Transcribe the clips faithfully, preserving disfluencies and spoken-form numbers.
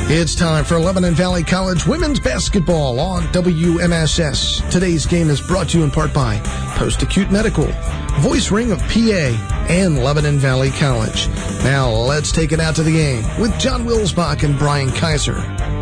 It's time for Lebanon Valley College women's basketball on W M S S. Today's game is brought to you in part by Post-Acute Medical, Voice Ring of P A, and Lebanon Valley College. Now let's take it out to the game with John Wilsbach and Brian Kaiser.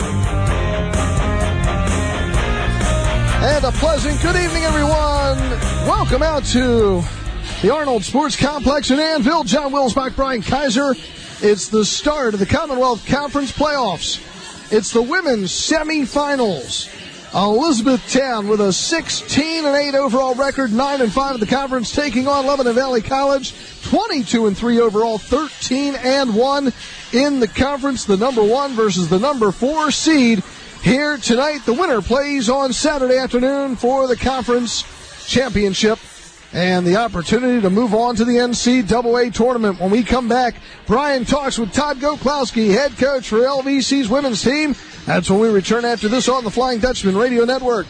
And a pleasant good evening, everyone. Welcome out to the Arnold Sports Complex in Annville. John Wilsbach, Brian Kaiser. It's the start of the Commonwealth Conference playoffs. It's the women's semifinals. Elizabethtown with a sixteen and eight overall record, nine and five in the conference, taking on Lebanon Valley College, twenty-two and three overall, thirteen and one in the conference. The number one versus the number four seed here tonight. The winner plays on Saturday afternoon for the conference championship and the opportunity to move on to the N C double A tournament. When we come back, Brian talks with Todd Goklowski, head coach for L V C's women's team. That's when we return after this on the Flying Dutchman Radio Network.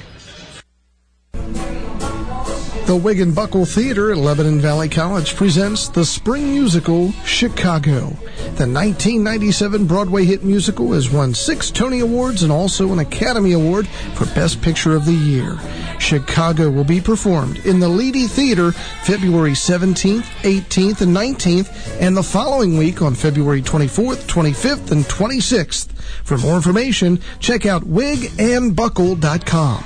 The Wigan Buckle Theater at Lebanon Valley College presents the spring musical Chicago. The nineteen ninety-seven Broadway hit musical has won six Tony Awards and also an Academy Award for Best Picture of the Year. Chicago will be performed in the Leedy Theater February seventeenth, eighteenth, and nineteenth, and the following week on February twenty-fourth, twenty-fifth, and twenty-sixth. For more information, check out wig and buckle dot com.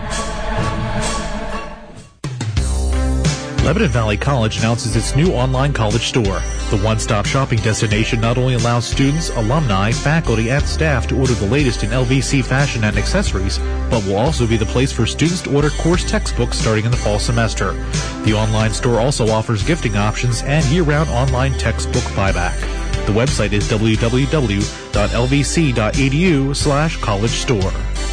Lebanon Valley College announces its new online college store. The one-stop shopping destination not only allows students, alumni, faculty, and staff to order the latest in L V C fashion and accessories, but will also be the place for students to order course textbooks starting in the fall semester. The online store also offers gifting options and year-round online textbook buyback. The website is w w w dot l v c dot e d u slash college store.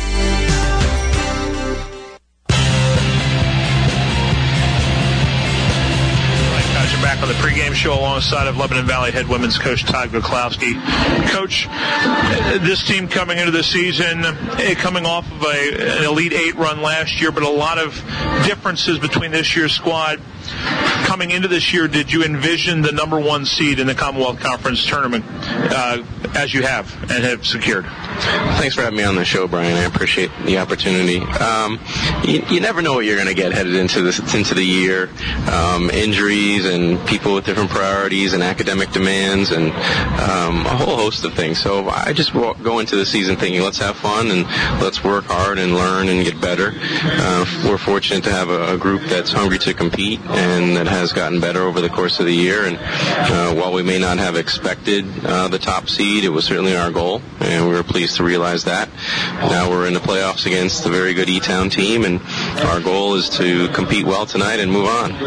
Back on the pregame show alongside of Lebanon Valley head women's coach Todd Goklowski. Coach, this team coming into the season, coming off of a, an Elite Eight run last year, but a lot of differences between this year's squad. Coming into this year, did you envision the number one seed in the Commonwealth Conference tournament uh, as you have and have secured? Thanks for having me on the show, Brian. I appreciate the opportunity. Um, you, you never know what you're going to get headed into this into the year. Um, injuries and people with different priorities and academic demands and um, a whole host of things. So I just go into the season thinking, let's have fun and let's work hard and learn and get better. Uh, we're fortunate to have a, a group that's hungry to compete and that has gotten better over the course of the year. And uh, while we may not have expected uh, the top seed, it was certainly our goal, and we were pleased to realize that. Now we're in the playoffs against a very good E-Town team, and our goal is to compete well tonight and move on.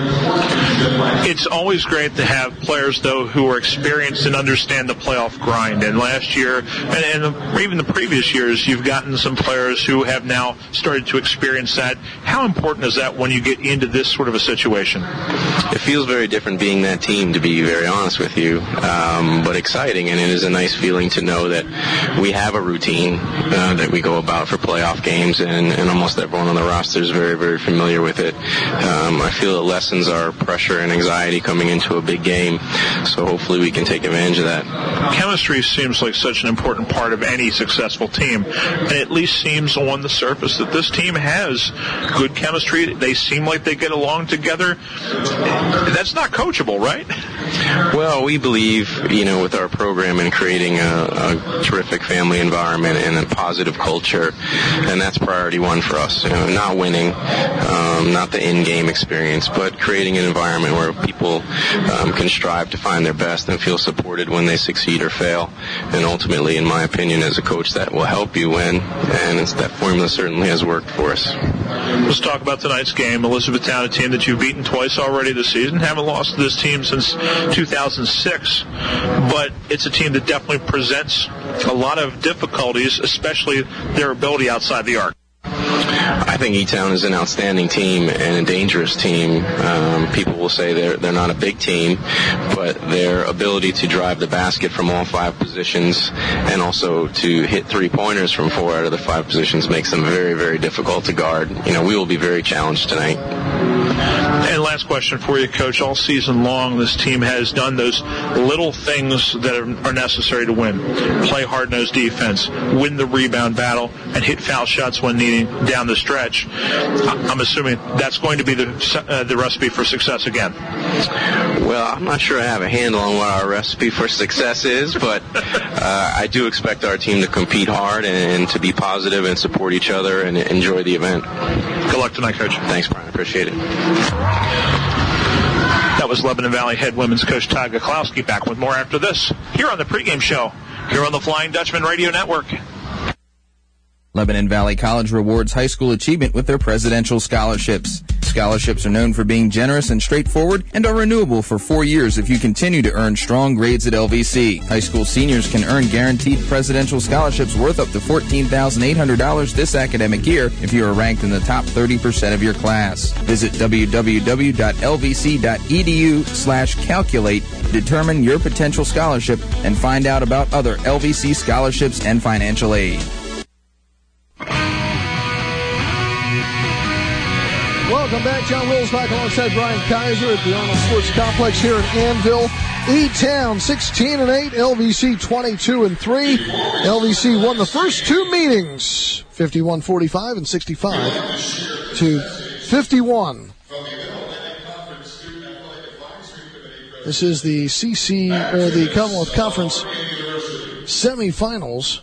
It's always great to have players, though, who are experienced and understand the playoff grind. And last year, and, and even the previous years, you've gotten some players who have now started to experience that. How important is that when you get into this sort of a situation? It feels very different being that team, to be very honest with you, um, but exciting, and it is a nice feeling to know that we have a routine uh, that we go about for playoff games, and, and almost everyone on the roster is very, very familiar with it. Um, I feel it lessens our pressure and anxiety coming into a big game, so hopefully we can take advantage of that. Chemistry seems like such an important part of any successful team, and it at least seems on the surface that this team has good chemistry. They seem like they get along together. That's not coachable, right? Well, we believe, you know, with our program and creating a, a terrific family environment and a positive culture, and that's priority one for us. You know, not winning, um, not the in-game experience, but creating an environment where people um, can strive to find their best and feel supported when they succeed or fail. And ultimately, in my opinion, as a coach, that will help you win, and it's, that formula certainly has worked for us. Let's talk about tonight's game. Elizabethtown, a team that you've beaten twice already this season, haven't lost to this team since two thousand six, but it's a team that definitely presents a lot of difficulties, especially their ability outside the arc. I think E-Town is an outstanding team and a dangerous team. Um, people will say they're they're not a big team, but their ability to drive the basket from all five positions and also to hit three-pointers from four out of the five positions makes them very, very difficult to guard. You know, we will be very challenged tonight. And last question for you, Coach. All season long, this team has done those little things that are, are necessary to win. Play hard-nosed defense, win the rebound battle, and hit foul shots when needing down the stretch. I'm assuming that's going to be the uh, the recipe for success again. Well, I'm not sure I have a handle on what our recipe for success is, but uh, I do expect our team to compete hard and, and to be positive and support each other and enjoy the event. Good luck tonight, Coach. Thanks, Brian. Appreciate it. That was Lebanon Valley head women's coach Todd Goklowski. Back with more after this here on the pregame show, here on the Flying Dutchman Radio Network. Lebanon Valley College rewards high school achievement with their presidential scholarships. Scholarships are known for being generous and straightforward and are renewable for four years if you continue to earn strong grades at L V C. High school seniors can earn guaranteed presidential scholarships worth up to fourteen thousand eight hundred dollars this academic year if you are ranked in the top thirty percent of your class. Visit w w w dot l v c dot e d u slash calculate to determine your potential scholarship and find out about other L V C scholarships and financial aid. Welcome back. John Wills back alongside Brian Kaiser at the Arnold Sports Complex here in Annville. E-Town sixteen and eight, L V C twenty-two and three. L V C won the first two meetings, fifty-one forty-five and sixty-five to fifty-one. This is the C C or the Commonwealth Conference semifinals.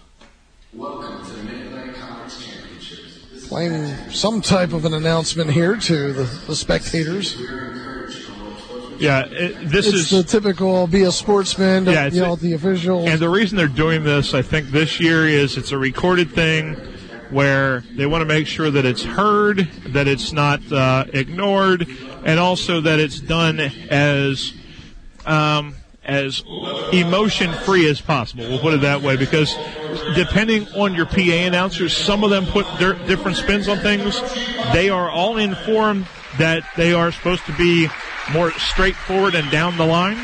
Playing some type of an announcement here to the, the spectators. Yeah, it, this it's is the typical be a sportsman, to, yeah, you know, the officials. And the reason they're doing this, I think, this year is it's a recorded thing where they want to make sure that it's heard, that it's not uh, ignored, and also that it's done as um, as emotion-free as possible. We'll put it that way, because depending on your P A announcers, some of them put their different spins on things. They are all informed that they are supposed to be more straightforward and down the line.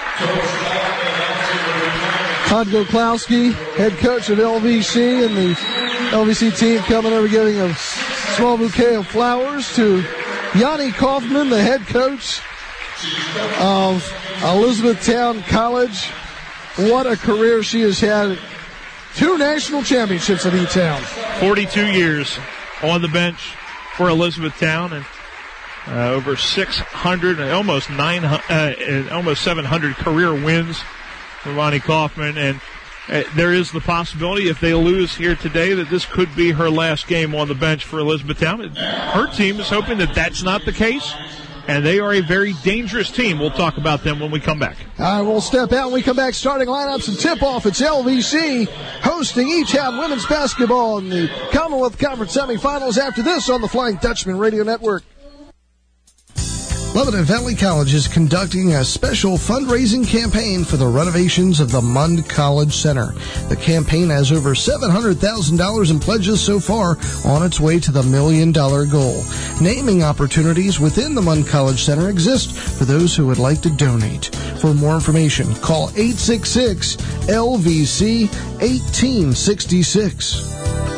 Todd Goklowski, head coach of L V C, and the L V C team coming over giving a small bouquet of flowers to Yanni Kaufman, the head coach of Elizabethtown College. What a career she has had. Two national championships at E-Town. forty-two years on the bench for Elizabethtown, and uh, over six hundred, almost nine, uh, almost seven hundred career wins for Ronnie Kaufman. And uh, there is the possibility, if they lose here today, that this could be her last game on the bench for Elizabethtown. Her team is hoping that that's not the case, and they are a very dangerous team. We'll talk about them when we come back. All right, we'll step out when we come back. Starting lineups and tip-off. It's L V C hosting E-Town women's basketball in the Commonwealth Conference semifinals after this on the Flying Dutchman Radio Network. Lebanon Valley College is conducting a special fundraising campaign for the renovations of the Mund College Center. The campaign has over seven hundred thousand dollars in pledges so far, on its way to the million dollar goal. Naming opportunities within the Mund College Center exist for those who would like to donate. For more information, call eight six six L V C eighteen sixty-six.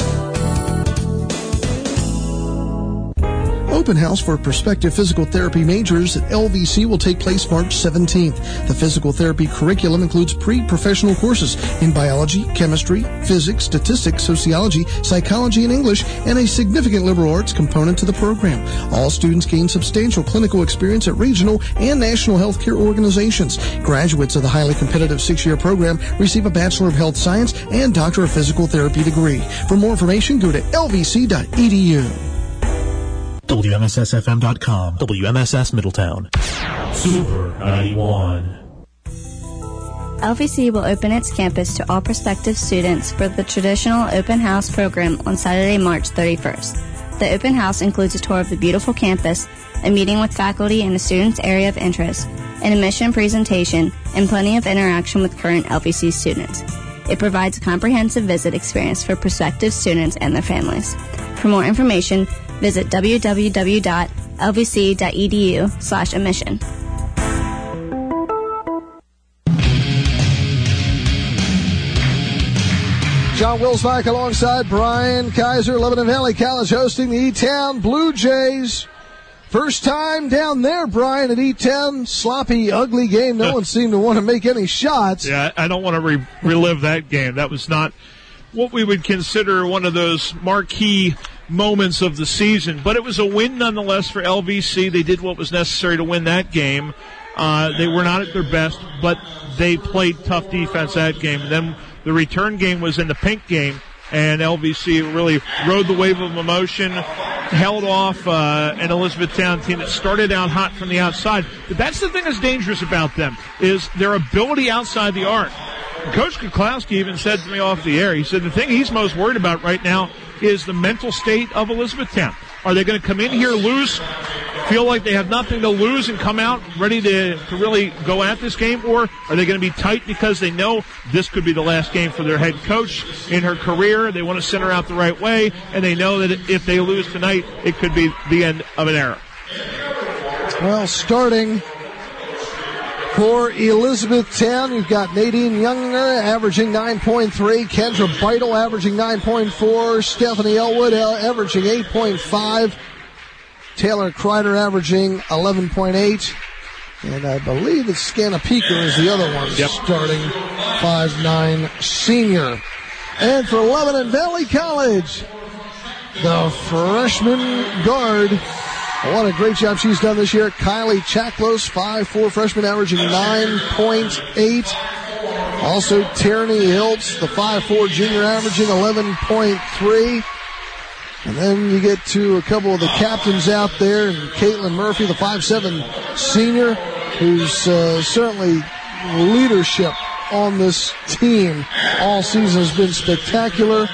Open house for prospective physical therapy majors at L V C will take place March seventeenth. The physical therapy curriculum includes pre-professional courses in biology, chemistry, physics, statistics, sociology, psychology, and English, and a significant liberal arts component to the program. All students gain substantial clinical experience at regional and national healthcare organizations. Graduates of the highly competitive six-year program receive a Bachelor of Health Science and Doctor of Physical Therapy degree. For more information, go to L V C dot E D U. W M S S F M dot com, W M S S Middletown. Super ninety-one. L V C will open its campus to all prospective students for the traditional open house program on Saturday, March thirty-first. The open house includes a tour of the beautiful campus, a meeting with faculty in a student's area of interest, an admission presentation, and plenty of interaction with current L V C students. It provides a comprehensive visit experience for prospective students and their families. For more information, visit w w w dot l v c dot e d u slash admission. John Wilsbach alongside Brian Kaiser. Lebanon Valley College hosting the E-Town Blue Jays. First time down there, Brian, at E ten. Sloppy, ugly game. No one seemed to want to make any shots. Yeah, I don't want to re- relive that game. That was not what we would consider one of those marquee moments of the season. But it was a win nonetheless for L V C. They did what was necessary to win that game. Uh, they were not at their best, but they played tough defense that game. And then the return game was in the pink game, and L V C really rode the wave of emotion, held off uh, an Elizabethtown team that started out hot from the outside. But that's the thing that's dangerous about them, is their ability outside the arc. Coach Kuklowski even said to me off the air, he said the thing he's most worried about right now is the mental state of Elizabethtown. Are they going to come in here, lose, feel like they have nothing to lose, and come out ready to, to really go at this game? Or are they going to be tight because they know this could be the last game for their head coach in her career? They want to send her out the right way, and they know that if they lose tonight, it could be the end of an era. Well, starting for Elizabethtown, you've got Nadine Younger averaging nine point three, Kendra Beidel averaging nine point four, Stephanie Elwood averaging eight point five, Taylor Kreider averaging eleven point eight, and I believe it's Scanapica is the other one, yep. starting five nine senior. And for Lebanon Valley College, the freshman guard, what a great job she's done this year. Kylie Chaklos, five four freshman, averaging nine point eight. Also, Tierney Hiltz, the five four junior, averaging eleven point three. And then you get to a couple of the captains out there, and Caitlin Murphy, the five seven senior, who's uh, certainly leadership on this team all season has been spectacular.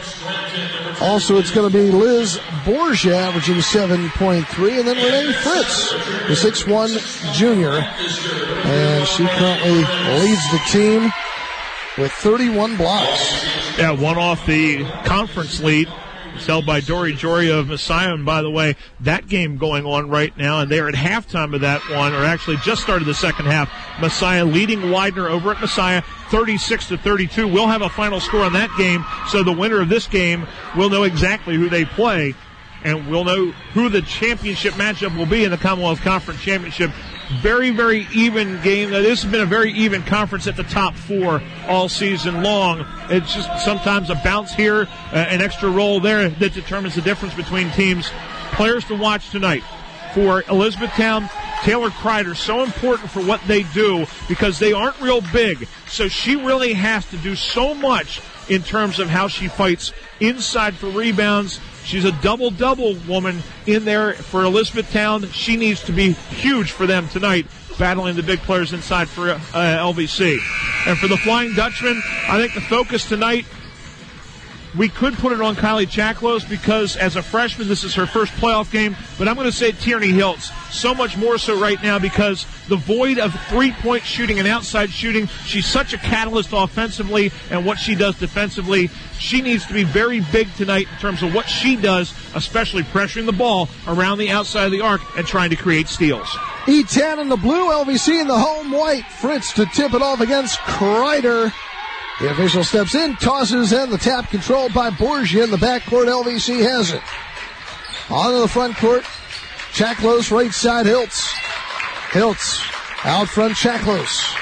Also, it's going to be Liz Borgia averaging seven point three, and then Renee Fritz, the six one junior. And she currently leads the team with thirty-one blocks. Yeah, one off the conference lead. It's held by Dory Joria of Messiah. And by the way, that game going on right now, and they're at halftime of that one, or actually just started the second half. Messiah leading Widener over at Messiah, thirty-six to thirty-two. We'll have a final score on that game, so the winner of this game will know exactly who they play, and we'll know who the championship matchup will be in the Commonwealth Conference Championship. Very, very even game. Now, this has been a very even conference at the top four all season long. It's just sometimes a bounce here, uh, an extra roll there that determines the difference between teams. Players to watch tonight for Elizabethtown. Taylor Kreider, so important for what they do because they aren't real big. So she really has to do so much in terms of how she fights inside for rebounds. She's a double-double woman in there for Elizabethtown. She needs to be huge for them tonight, battling the big players inside for uh, L V C. And for the Flying Dutchman, I think the focus tonight, we could put it on Kylie Chaklos because as a freshman, this is her first playoff game. But I'm going to say Tierney Hiltz. So much more so right now because the void of three-point shooting and outside shooting, she's such a catalyst offensively and what she does defensively. She needs to be very big tonight in terms of what she does, especially pressuring the ball around the outside of the arc and trying to create steals. E ten in the blue, L V C in the home white. Fritz to tip it off against Kreider. The official steps in, tosses, and the tap controlled by Borgia in the backcourt. L V C has it. On to the front court. Chaklos, right side, Hiltz. Hiltz, out front, Chaklos.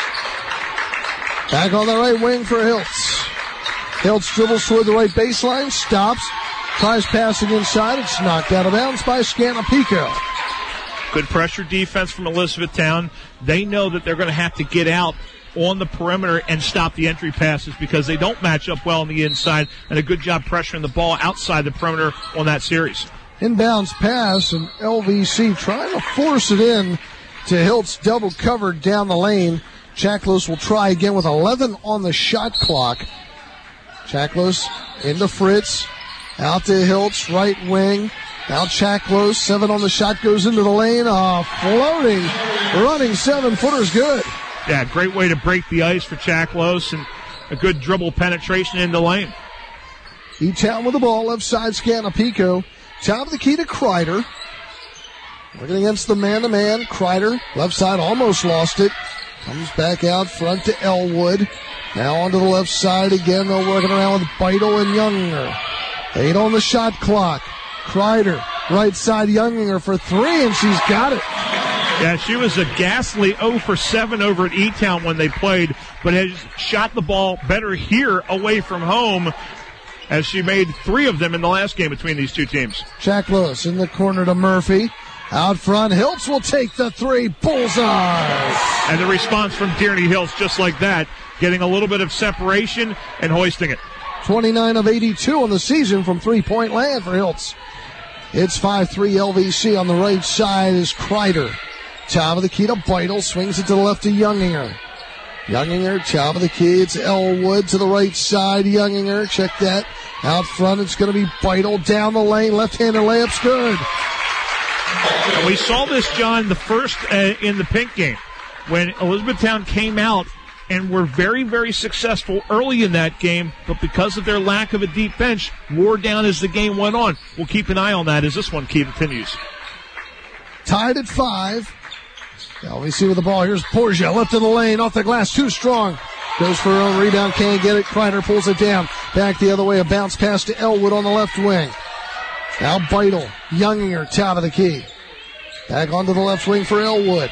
Back on the right wing for Hiltz. Hiltz dribbles toward the right baseline, stops, tries passing inside. It's knocked out of bounds by Scanapico. Good pressure defense from Elizabethtown. They know that they're going to have to get out on the perimeter and stop the entry passes because they don't match up well on the inside, and a good job pressuring the ball outside the perimeter on that series. Inbounds pass, and L V C trying to force it in to Hiltz, double covered down the lane. Chaklos will try again with eleven on the shot clock. Chaklos into Fritz, out to Hiltz, right wing. Now Chaklos, seven on the shot, goes into the lane. Ah, floating, running seven-footer's good. Yeah, great way to break the ice for Chaklos and a good dribble penetration in the lane. E-Town with the ball, left side, Scanapico. Top of the key to Kreider. Working against the man-to-man. Kreider, left side, almost lost it. Comes back out front to Elwood. Now onto the left side again. They're working around with Beidel and Younger. Eight on the shot clock. Kreider Right side, Younginger for three, and she's got it. Yeah, she was a ghastly oh for seven over at E-Town when they played, but has shot the ball better here away from home as she made three of them in the last game between these two teams. Jack Lewis in the corner to Murphy. Out front, Hiltz will take the three. Bullseye! And the response from Tierney Hiltz just like that, getting a little bit of separation and hoisting it. twenty-nine of eighty-two on the season from three-point land for Hiltz. It's five three L V C. On the right side is Kreider. Top of the key to Beidel. Swings it to the left to Younginger. Younginger, top of the key. It's Elwood to the right side. Younginger, check that. Out front, it's going to be Beidel down the lane. Left-handed layup's good. And we saw this, John, the first uh, in the pink game when Elizabethtown came out and were very, very successful early in that game, but because of their lack of a deep bench, wore down as the game went on. We'll keep an eye on that as this one continues. Tied at five. L V C with the ball. Here's Portia, left of the lane, off the glass, too strong. Goes for her own rebound, can't get it. Kreider pulls it down. Back the other way, a bounce pass to Elwood on the left wing. Now Beidel, Younginger, top of the key. Back onto the left wing for Elwood.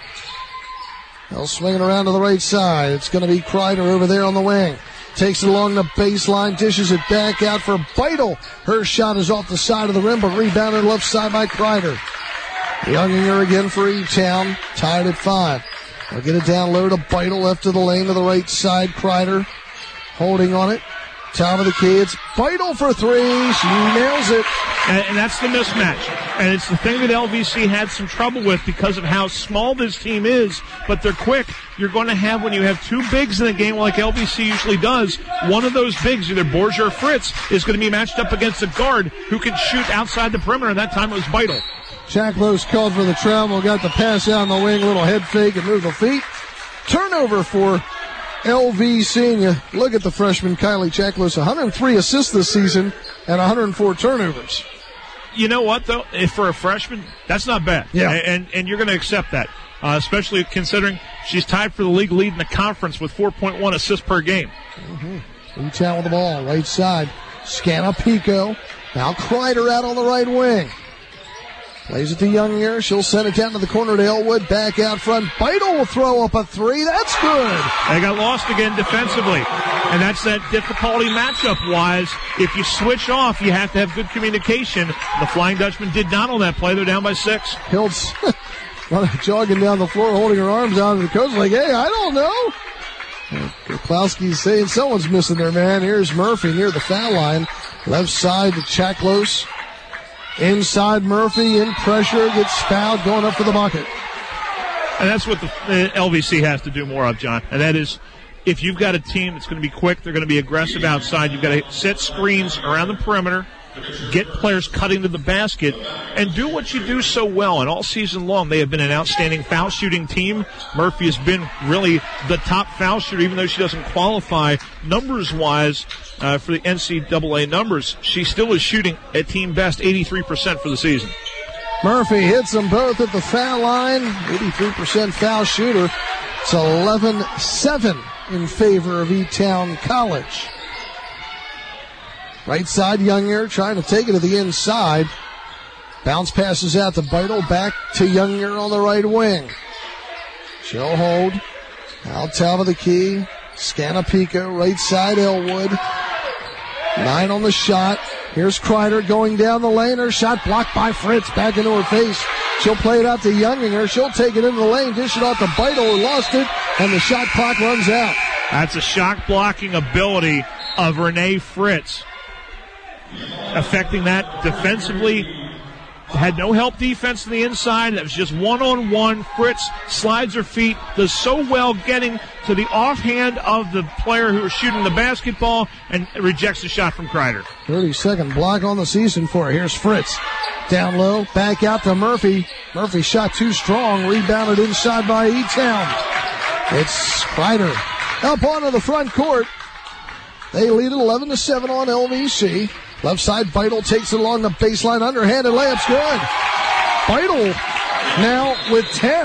They'll swing it around to the right side. It's going to be Kreider over there on the wing. Takes it along the baseline, dishes it back out for Beidel. Her shot is off the side of the rim, but rebounded left side by Kreider. Younginger again for E-Town, tied at five. They'll get it down low to Beidel, left of the lane to the right side. Kreider holding on it. Top of the key, it's Beidel for three. She nails it. And, and that's the mismatch. And it's the thing that L V C had some trouble with because of how small this team is, but they're quick. You're going to have, when you have two bigs in a game like L V C usually does, one of those bigs, either Borgia or Fritz, is going to be matched up against a guard who can shoot outside the perimeter, and that time it was Beidel. Jack Lewis called for the travel, got the pass out in the wing, little head fake and move the feet. Turnover for L V C. And you look at the freshman Kylie Jack Lewis, one hundred three assists this season and one hundred four turnovers. You know what, though? If for a freshman, that's not bad. Yeah. And, and you're going to accept that, uh, especially considering she's tied for the league lead in the conference with four point one assists per game. Mm-hmm. E-Town with the ball, right side. Scana Pico. Now Kreider out on the right wing. Plays it to Younginger. She'll send it down to the corner to Elwood. Back out front. Beidel will throw up a three. That's good. They got lost again defensively. And that's that difficulty matchup-wise. If you switch off, you have to have good communication. The Flying Dutchman did not on that play. They're down by six. Hiltz jogging down the floor, holding her arms out to the coach like, hey, I don't know. Koklowski's saying someone's missing there, man. Here's Murphy near the foul line. Left side to Chaklos. Inside Murphy, in pressure, gets fouled, going up for the bucket. And that's what the uh, L V C has to do more of, John. And that is, if you've got a team that's going to be quick, they're going to be aggressive outside, you've got to set screens around the perimeter, get players cutting to the basket, and do what you do so well. And all season long, they have been an outstanding foul shooting team. Murphy has been really the top foul shooter, even though she doesn't qualify numbers-wise uh, for the N C double A numbers. She still is shooting at team best eighty-three percent for the season. Murphy hits them both at the foul line. eighty-three percent foul shooter. It's eleven seven in favor of E-Town College. Right side, Younginger trying to take it to the inside. Bounce passes out to Beidel, back to Younginger on the right wing. She'll hold. Out top of the key. Scana Pico, right side, Elwood. Nine on the shot. Here's Kreider going down the lane. Her shot blocked by Fritz. Back into her face. She'll play it out to Younginger. She'll take it into the lane, dish it off to Beidel, who lost it, and the shot clock runs out. That's a shot blocking ability of Renee Fritz. Affecting that defensively. Had no help defense on the inside. That was just one-on-one. Fritz slides her feet, does so well getting to the offhand of the player who was shooting the basketball and rejects the shot from Kreider. thirty-second block on the season for her. Here's Fritz. Down low, back out to Murphy. Murphy shot too strong, rebounded inside by E-Town. It's Kreider up onto the front court. They lead at eleven to seven on L V C. Left side, Beidel takes it along the baseline, underhanded layup's good. Beidel now with ten.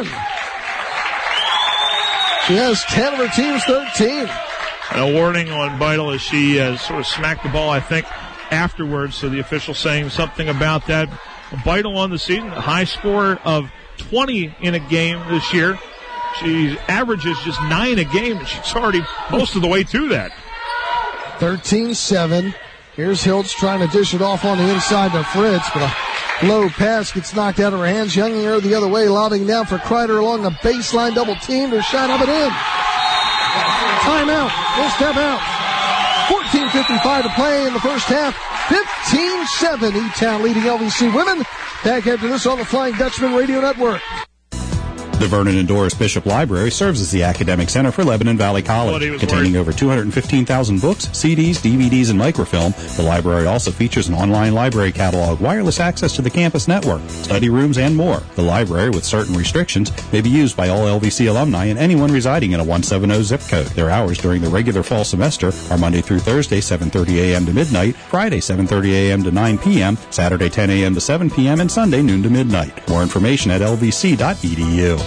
She has ten of her team's thirteen. A warning on Beidel as she uh, sort of smacked the ball, I think, afterwards. So the official saying something about that. Beidel on the season, a high score of twenty in a game this year. She averages just nine a game, and she's already most of the way to that. thirteen seven. Here's Hiltz trying to dish it off on the inside to Fritz, but a low pass gets knocked out of her hands. Younginger the other way, lobbing down for Kreider along the baseline, double teamed. Her shot up and in. Timeout. We'll step out. fourteen fifty-five to play in the first half. fifteen seven. E-Town leading L V C women. Back after this on the Flying Dutchman Radio Network. The Vernon and Doris Bishop Library serves as the academic center for Lebanon Valley College. Containing worried. over two hundred fifteen thousand books, C Ds, D V Ds, and microfilm, the library also features an online library catalog, wireless access to the campus network, study rooms, and more. The library, with certain restrictions, may be used by all L V C alumni and anyone residing in a one seventy zip code. Their hours during the regular fall semester are Monday through Thursday, seven thirty a.m. to midnight, Friday, seven thirty a.m. to nine p.m., Saturday, ten a.m. to seven p.m., and Sunday, noon to midnight. More information at l v c dot e d u.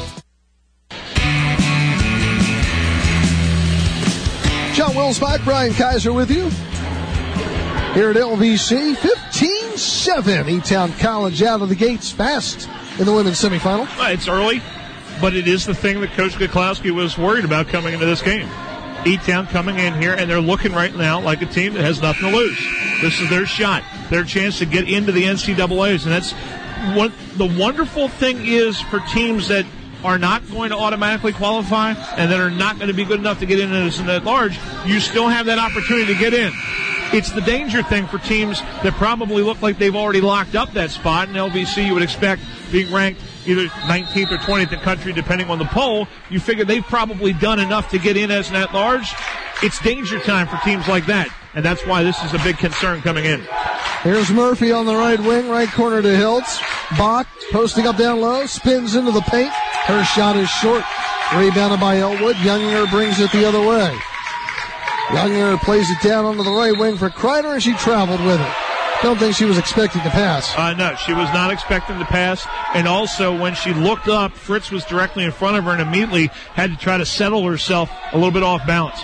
John Wilsbach, Brian Kaiser with you here at L V C. fifteen seven. E-Town College out of the gates fast in the women's semifinal. It's early, but it is the thing that Coach Goklowski was worried about coming into this game. E-Town coming in here, and they're looking right now like a team that has nothing to lose. This is their shot, their chance to get into the N C double A's, and that's what the wonderful thing is for teams that are not going to automatically qualify and that are not going to be good enough to get in as an at-large. You still have that opportunity to get in. It's the danger thing for teams that probably look like they've already locked up that spot. And L V C, you would expect, being ranked either nineteenth or twentieth in the country, depending on the poll, you figure they've probably done enough to get in as an at-large. It's danger time for teams like that, and that's why this is a big concern coming in. Here's Murphy on the right wing, right corner to Hiltz. Bach posting up down low, spins into the paint. Her shot is short. Rebounded by Elwood. Younginger brings it the other way. Younginger plays it down onto the right wing for Kreider, and she traveled with it. Don't think she was expecting to pass. Uh, no, she was not expecting to pass. And also, when she looked up, Fritz was directly in front of her and immediately had to try to settle herself a little bit off balance.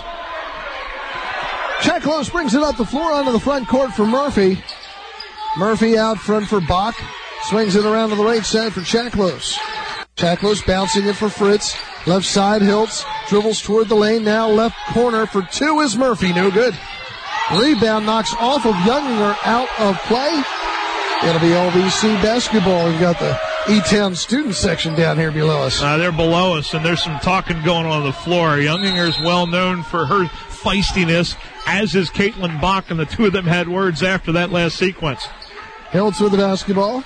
Chaklos brings it up the floor onto the front court for Murphy. Murphy out front for Bach. Swings it around to the right side for Chaklos. Chaklos bouncing it for Fritz. Left side, Hiltz dribbles toward the lane. Now left corner for two is Murphy. No good. Rebound knocks off of Younginger, out of play. It'll be L V C basketball. We've got the E-Town student section down here below us. Uh, they're below us, and there's some talking going on the floor. Younginger is well known for her feistiness, as is Caitlin Bach, and the two of them had words after that last sequence. Hiltz with the basketball.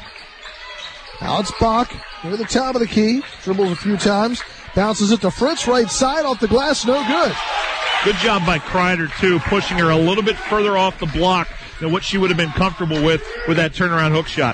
Now it's Bach near the top of the key. Dribbles a few times. Bounces it to Fritz, right side, off the glass, no good. Good job by Kreider, too, pushing her a little bit further off the block than what she would have been comfortable with with that turnaround hook shot.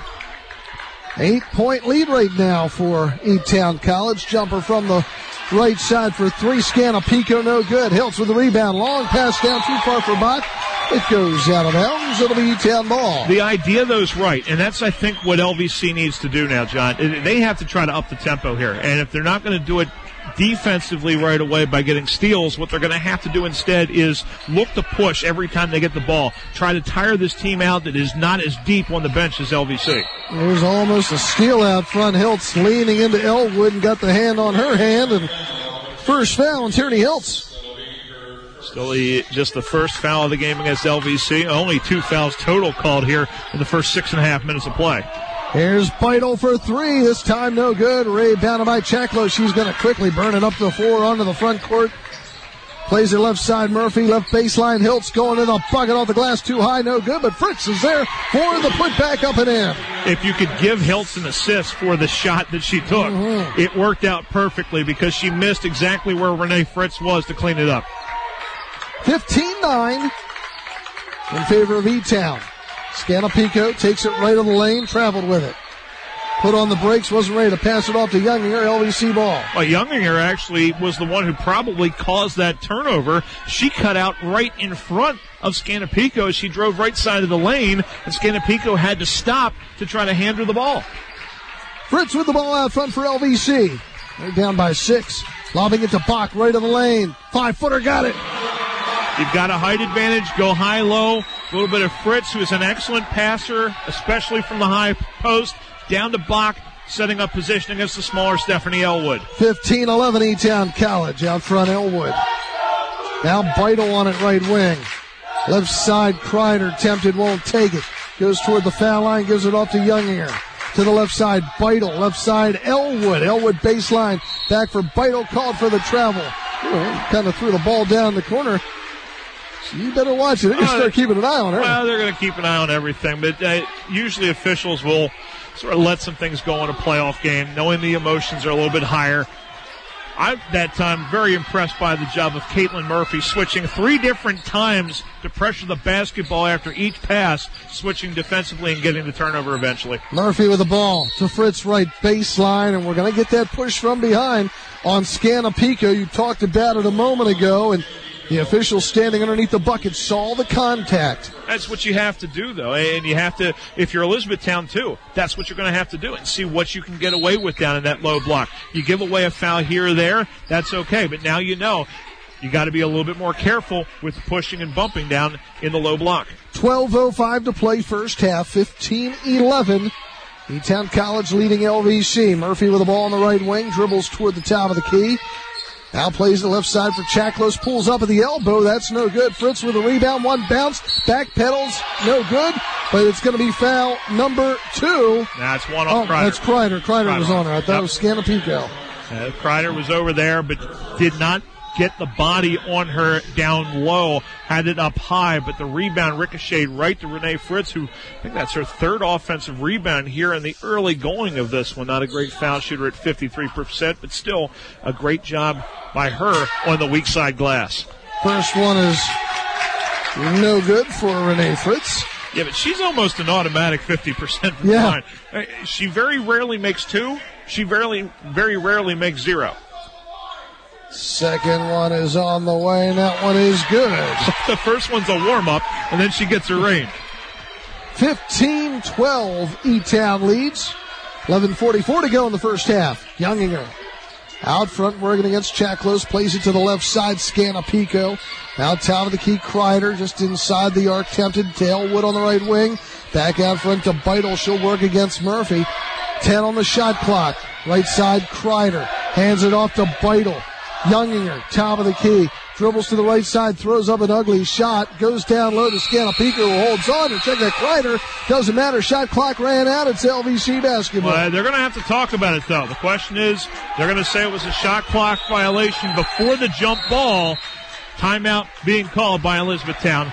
Eight-point lead right now for E-Town College. Jumper from the right side for three. Scanapico, no good. Hiltz with the rebound. Long pass down too far for Bach. It goes out of bounds. It'll be E-Town ball. The idea, though, is right, and that's, I think, what L V C needs to do now, John. They have to try to up the tempo here, and if they're not going to do it defensively right away by getting steals, what they're going to have to do instead is look to push every time they get the ball. Try to tire this team out that is not as deep on the bench as L V C. There's almost a steal out front. Hiltz leaning into Elwood and got the hand on her hand, and first foul on Tierney Hiltz. Still the, just the first foul of the game against L V C. Only two fouls total called here in the first six and a half minutes of play. Here's Beidel for three. This time no good. Rebounded by Chaklos. She's going to quickly burn it up to the floor onto the front court. Plays it left side. Murphy, left baseline. Hiltz going in the bucket off the glass. Too high, no good. But Fritz is there for the putback up and in. If you could give Hiltz an assist for the shot that she took, mm-hmm. It worked out perfectly because she missed exactly where Renee Fritz was to clean it up. fifteen nine in favor of E-Town. Scanapico takes it right on the lane, traveled with it. Put on the brakes, wasn't ready to pass it off to Younginger, L V C ball. Well, Younginger actually was the one who probably caused that turnover. She cut out right in front of Scanapico as she drove right side of the lane, and Scanapico had to stop to try to hand her the ball. Fritz with the ball out front for L V C. They're down by six. Lobbing it to Bach right on the lane. Five-footer got it. You've got a height advantage, go high-low. A little bit of Fritz, who is an excellent passer, especially from the high post, down to Bach, setting up position against the smaller Stephanie Elwood. fifteen eleven E-Town College out front Elwood. Now Beidel on it right wing. Left side, Kreider tempted, won't take it. Goes toward the foul line, gives it off to Younginger. To the left side, Beidel. Left side, Elwood. Elwood baseline. Back for Beidel, called for the travel. Kind of threw the ball down the corner. So you better watch it. They're going to start keeping an eye on her. Well, they're going to keep an eye on everything, but uh, usually officials will sort of let some things go in a playoff game, knowing the emotions are a little bit higher. I, that time, very impressed by the job of Caitlin Murphy, switching three different times to pressure the basketball after each pass, switching defensively and getting the turnover eventually. Murphy with the ball to Fritz right baseline, and we're going to get that push from behind on Scanapico. You talked about it a moment ago, and the official standing underneath the bucket saw the contact. That's what you have to do, though, and you have to, if you're Elizabethtown, too, that's what you're going to have to do and see what you can get away with down in that low block. You give away a foul here or there, that's okay, but now you know you got to be a little bit more careful with pushing and bumping down in the low block. twelve oh five to play first half, fifteen eleven. E-Town College leading L V C. Murphy with the ball on the right wing, dribbles toward the top of the key. Now plays the left side for Chaklos, pulls up at the elbow. That's no good. Fritz with a rebound, one bounce, back pedals, no good. But it's going to be foul number two. That's one oh, on Kreider. That's Kreider. Kreider, Kreider was on her. I thought yep. it was Scanapico. Uh, Kreider was over there, but did not get the body on her down low. Had it up high, but the rebound ricocheted right to Renee Fritz, who I think that's her third offensive rebound here in the early going of this one. Not a great foul shooter at fifty-three percent, but still a great job by her on the weak side glass. First one is no good for Renee Fritz. Yeah, but she's almost an automatic fifty percent from yeah. line. She very rarely makes two. She very, very rarely makes zero. Second one is on the way, and that one is good. The first one's a warm-up, and then she gets her range. fifteen twelve, E-Town leads. eleven forty-four to go in the first half. Younginger out front, working against Chaklos, plays it to the left side, Scanapico. Now top of the key, Kreider, just inside the arc, tempted to Elwood on the right wing. Back out front to Beidel, she'll work against Murphy. ten on the shot clock. Right side, Kreider, hands it off to Beidel. Younginger, top of the key, dribbles to the right side, throws up an ugly shot, goes down low to Scanapico, who holds on, and check that Kreider. Doesn't matter, shot clock ran out, it's L V C basketball. Well, they're going to have to talk about it, though. The question is, they're going to say it was a shot clock violation before the jump ball. Timeout being called by Elizabethtown.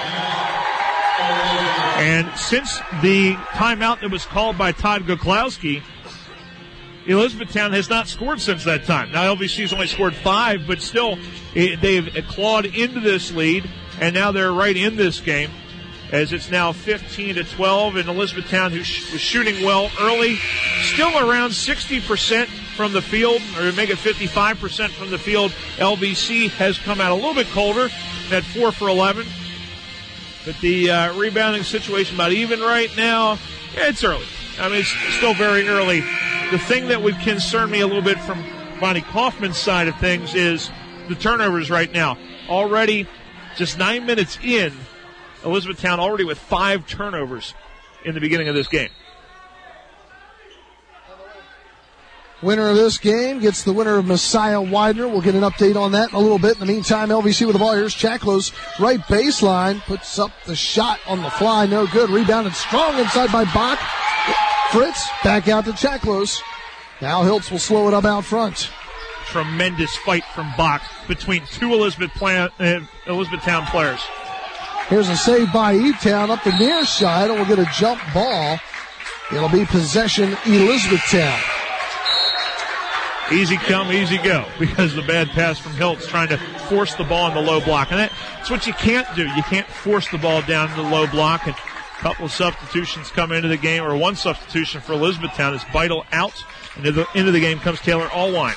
And since the timeout that was called by Todd Goklowski, Elizabethtown has not scored since that time. Now L V C's only scored five, but still it, they've clawed into this lead, and now they're right in this game as it's now fifteen to twelve, and Elizabethtown, who sh- was shooting well early, still around sixty percent from the field, or make it fifty-five percent from the field. L V C has come out a little bit colder at four for eleven, but the uh, rebounding situation about even right now. Yeah, it's early. I mean, it's still very early. The thing that would concern me a little bit from Bonnie Kaufman's side of things is the turnovers right now. Already, just nine minutes in, Elizabethtown already with five turnovers in the beginning of this game. Winner of this game gets the winner of Messiah Widener. We'll get an update on that in a little bit. In the meantime, L V C with the ball. Here's Chaklos, right baseline, puts up the shot on the fly. No good. Rebounded strong inside by Bach. Fritz back out to Chaklos. Now Hiltz will slow it up out front. Tremendous fight from Bach between two Elizabeth plan, uh, Elizabethtown players. Here's a save by E-Town up the near side, and we'll get a jump ball. It'll be possession Elizabethtown. Easy come, easy go, because the bad pass from Hiltz trying to force the ball in the low block. And that's what you can't do. You can't force the ball down in the low block. And a couple of substitutions come into the game, or one substitution for Elizabethtown is Beidel out. And into the, into the game comes Taylor Allwine.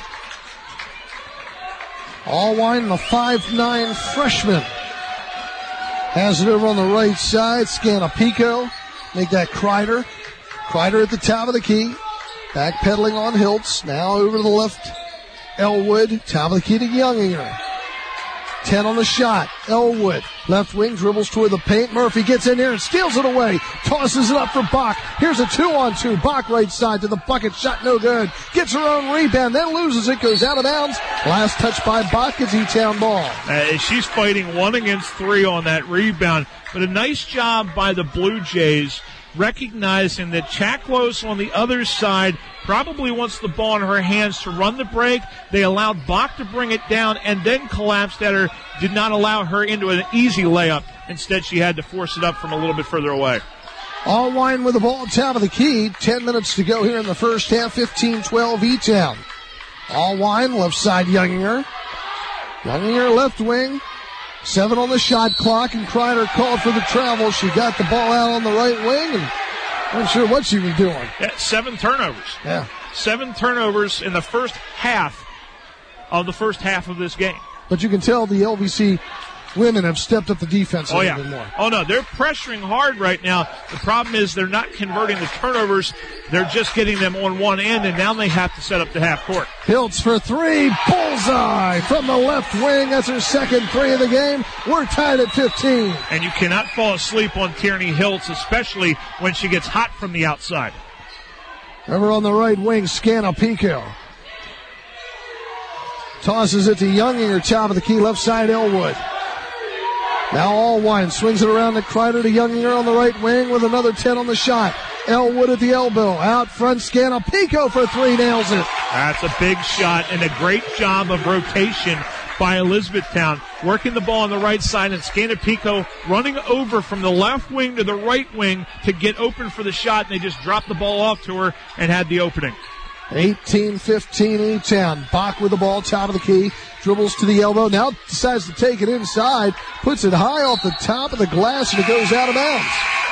Allwine, the five nine freshman. Has it over on the right side. Scanapico. Make that Kreider. Kreider at the top of the key. Backpedaling on Hiltz. Now over to the left. Elwood. Top of the key to Younginger. ten on the shot. Elwood, left wing, dribbles toward the paint. Murphy gets in there and steals it away. Tosses it up for Bach. Here's a two-on-two. Bach right side to the bucket. Shot no good. Gets her own rebound, then loses it. Goes out of bounds. Last touch by Bach. It's E-Town ball. Uh, she's fighting one against three on that rebound. But a nice job by the Blue Jays, recognizing that Chaklos on the other side probably wants the ball in her hands to run the break. They allowed Bach to bring it down and then collapsed at her, did not allow her into an easy layup. Instead, she had to force it up from a little bit further away. Allwine with the ball, top of the key. Ten minutes to go here in the first half, fifteen twelve E-Town. Allwine, left side, Younginger. Younginger, left wing. Seven on the shot clock, and Kreider called for the travel. She got the ball out on the right wing, and I'm not sure what she was doing. Yeah, seven turnovers. Yeah. Seven turnovers in the first half of the first half of this game. But you can tell the L V C women have stepped up the defense a oh, little yeah. bit more. Oh, no, they're pressuring hard right now. The problem is they're not converting the turnovers. They're just getting them on one end, and now they have to set up the half court. Hiltz for three. Bullseye from the left wing. That's her second three of the game. We're tied at fifteen. And you cannot fall asleep on Tierney Hiltz, especially when she gets hot from the outside. Over on the right wing, Scanapico. Tosses it to Younginger, top of the key, left side, Elwood. Now Allwine swings it around to Kreider to Younginger on the right wing with another ten on the shot. Elwood at the elbow. Out front, Scanapico for three, nails it. That's a big shot and a great job of rotation by Elizabethtown. Working the ball on the right side, and Scanapico running over from the left wing to the right wing to get open for the shot, and they just dropped the ball off to her and had the opening. eighteen fifteen E-Town. Bach with the ball, top of the key. Dribbles to the elbow. Now decides to take it inside. Puts it high off the top of the glass, and it goes out of bounds.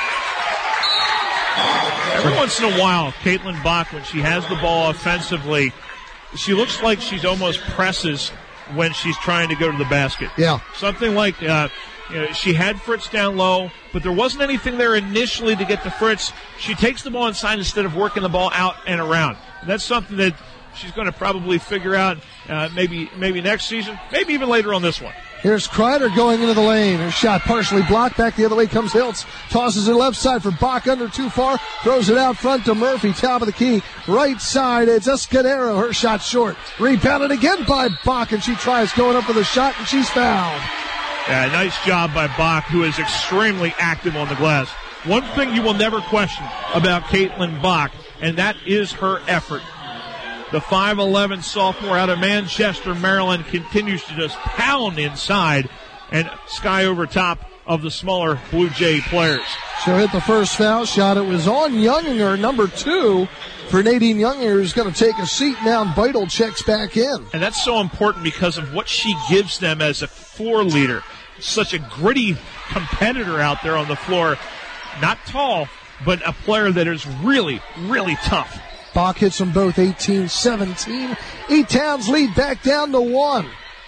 Every once in a while, Caitlin Bach, when she has the ball offensively, she looks like she's almost presses when she's trying to go to the basket. Yeah. Something like uh, you know, she had Fritz down low, but there wasn't anything there initially to get to Fritz. She takes the ball inside instead of working the ball out and around. And that's something that she's going to probably figure out uh, maybe maybe next season, maybe even later on this one. Here's Kreider going into the lane. Her shot partially blocked. Back the other way comes Hiltz. Tosses it left side for Bach, under too far. Throws it out front to Murphy, top of the key. Right side, it's Escudero. Her shot short. Rebounded again by Bach, and she tries going up for the shot, and she's fouled. Yeah, nice job by Bach, who is extremely active on the glass. One thing you will never question about Caitlin Bach, and that is her effort. The five eleven sophomore out of Manchester, Maryland, continues to just pound inside and sky over top of the smaller Blue Jay players. She'll hit the first foul shot. It was on Younginger, number two, for Nadine Younginger, who's going to take a seat now, and Beidel checks back in. And that's so important because of what she gives them as a floor leader. Such a gritty competitor out there on the floor. Not tall, but a player that is really, really tough. Bach hits them both, eighteen seventeen. E-Town's lead back down to one.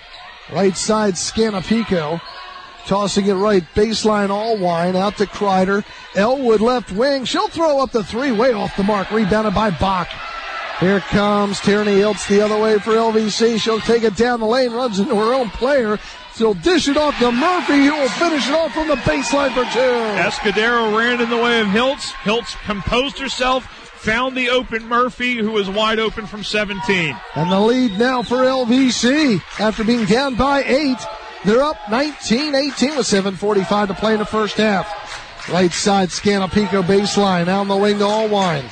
Right side, Scanapico. Tossing it right, baseline, Allwine, out to Kreider. Elwood left wing. She'll throw up the three, way off the mark. Rebounded by Bach. Here comes Tierney Hiltz the other way for L V C. She'll take it down the lane, runs into her own player. She'll dish it off to Murphy, who will finish it off from the baseline for two. Escudero ran in the way of Hiltz. Hiltz composed herself, found the open Murphy, who was wide open from seventeen. And the lead now for L V C. After being down by eight, they're up nineteen eighteen with seven forty-five to play in the first half. Right side, Scanapico baseline, out on the wing to Allwine.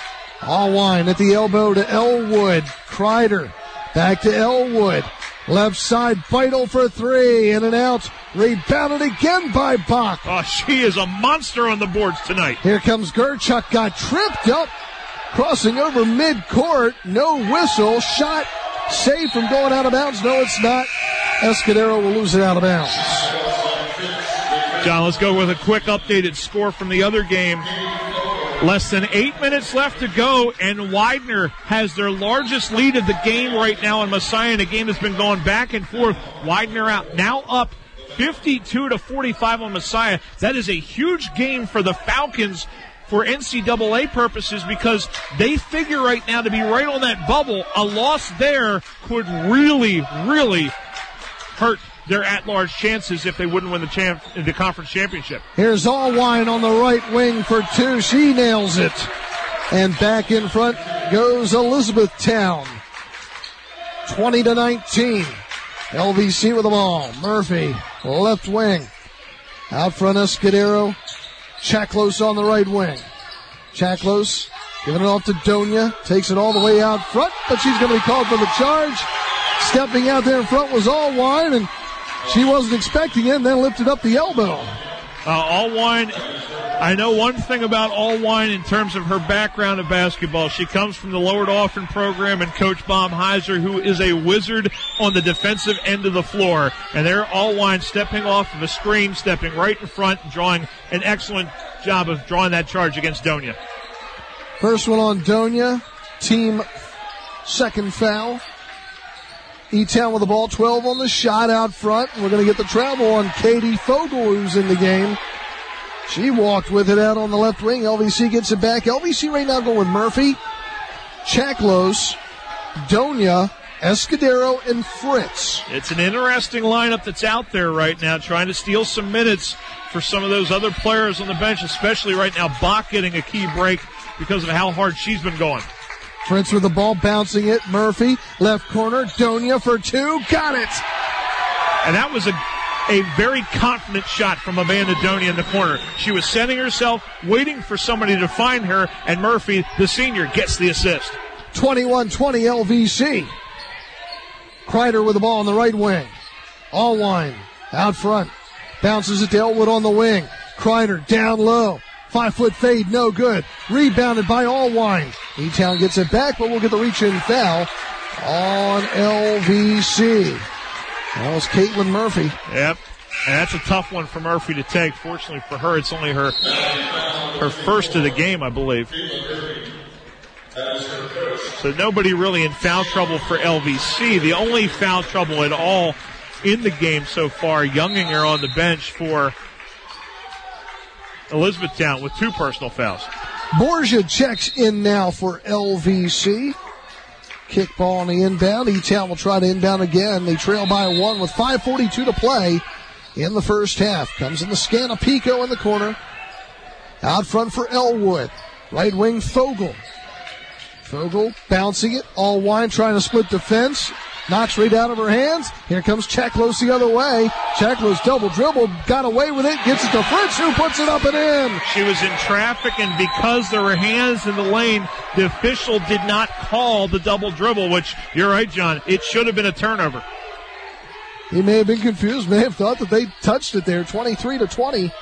Allwine at the elbow to Elwood. Kreider back to Elwood. Left side, Beidel for three, in and out. Rebounded again by Bach. Oh, she is a monster on the boards tonight. Here comes Gerchuk, got tripped up, crossing over midcourt. No whistle. Shot saved from going out of bounds. No, it's not. Escudero will lose it out of bounds. John, let's go with a quick updated score from the other game. Less than eight minutes left to go, and Widener has their largest lead of the game right now in Messiah, in a game that's been going back and forth. Widener out, now up fifty-two to forty-five on Messiah. That is a huge game for the Falcons for N C double A purposes, because they figure right now to be right on that bubble. A loss there could really, really hurt their at-large chances if they wouldn't win the champ, the conference championship. Here's Allwine on the right wing for two. She nails it. And back in front goes Elizabethtown. twenty to nineteen. L V C with the ball. Murphy, left wing. Out front, Escudero. Chaklos on the right wing. Chaklos giving it off to Donia. Takes it all the way out front, but she's going to be called for the charge. Stepping out there in front was Allwine, and she wasn't expecting it, and then lifted up the elbow. Uh, Allwine, I know one thing about Allwine in terms of her background of basketball. She comes from the Lower Dauphin program and Coach Bob Heiser, who is a wizard on the defensive end of the floor. And there, Allwine stepping off of a screen, stepping right in front, and drawing an excellent job of drawing that charge against Donia. First one on Donia, team second foul. E-Town with the ball, twelve on the shot out front. We're going to get the travel on Katie Fogel, who's in the game. She walked with it out on the left wing. L V C gets it back. L V C right now going with Murphy, Chaklos, Donia, Escudero, and Fritz. It's an interesting lineup that's out there right now, trying to steal some minutes for some of those other players on the bench, especially right now Bach getting a key break because of how hard she's been going. Fritz with the ball, bouncing it. Murphy, left corner. Donia for two. Got it! And that was a, a very confident shot from Amanda Donia in the corner. She was setting herself, waiting for somebody to find her, and Murphy, the senior, gets the assist. twenty-one twenty L V C. Kreider with the ball on the right wing. Allwine out front. Bounces it to Elwood on the wing. Kreider down low. Five-foot fade, no good. Rebounded by Allwine. E-Town gets it back, but we'll get the reach-in foul on L V C. That was Caitlin Murphy. Yep, and that's a tough one for Murphy to take. Fortunately for her, it's only her her first of the game, I believe. So nobody really in foul trouble for L V C. The only foul trouble at all in the game so far, Younginger on the bench for Elizabethtown with two personal fouls. Borgia checks in now for L V C. Kick ball on the inbound. E-Town will try to inbound again. They trail by one with five forty-two to play in the first half. Comes in the scan of Pico in the corner. Out front for Elwood. Right wing Fogel. Fogel bouncing it. Allwine trying to split defense. Knocks right out of her hands. Here comes Chaklos the other way. Chaklos double dribble, got away with it, gets it to Fritz, who puts it up and in. She was in traffic, and because there were hands in the lane, the official did not call the double dribble, which, you're right, John, it should have been a turnover. He may have been confused, may have thought that they touched it there, twenty-three to twenty.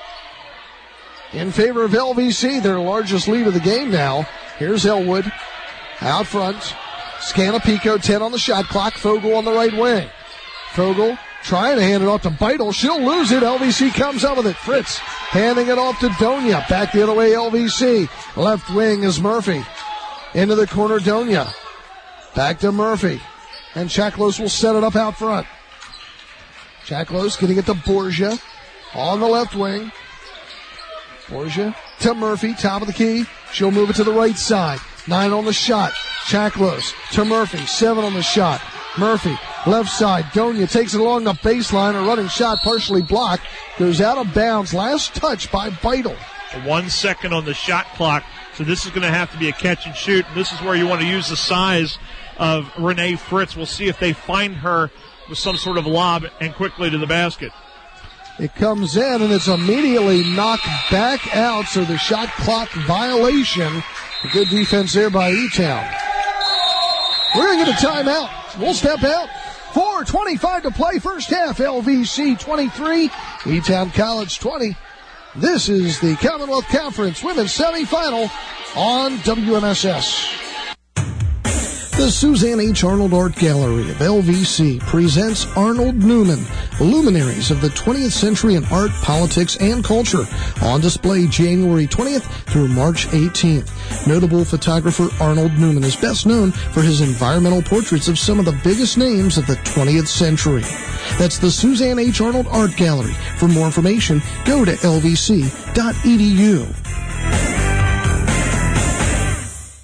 In favor of L V C, their largest lead of the game now. Here's Elwood out front. Scanapico, ten on the shot clock. Fogel on the right wing. Fogel trying to hand it off to Beitel. She'll lose it. L V C comes up with it. Fritz handing it off to Donia. Back the other way, L V C. Left wing is Murphy. Into the corner, Donia. Back to Murphy. And Chaklos will set it up out front. Chaklos getting it to Borgia on the left wing. Borgia to Murphy, top of the key. She'll move it to the right side. Nine on the shot. Chaklos to Murphy. Seven on the shot. Murphy, left side. Donia takes it along the baseline. A running shot partially blocked. Goes out of bounds. Last touch by Beitel. One second on the shot clock. So this is going to have to be a catch and shoot. And this is where you want to use the size of Renee Fritz. We'll see if they find her with some sort of lob and quickly to the basket. It comes in, and it's immediately knocked back out, so the shot clock violation. A good defense there by E-Town. We're going to get a timeout. We'll step out. four twenty-five to play, first half. L V C twenty-three, E-Town College twenty. This is the Commonwealth Conference Women's Semifinal on W M S S. The Suzanne H. Arnold Art Gallery of L V C presents Arnold Newman, luminaries of the twentieth century in art, politics, and culture, on display January twentieth through March eighteenth. Notable photographer Arnold Newman is best known for his environmental portraits of some of the biggest names of the twentieth century. That's the Suzanne H. Arnold Art Gallery. For more information, go to L V C dot E D U.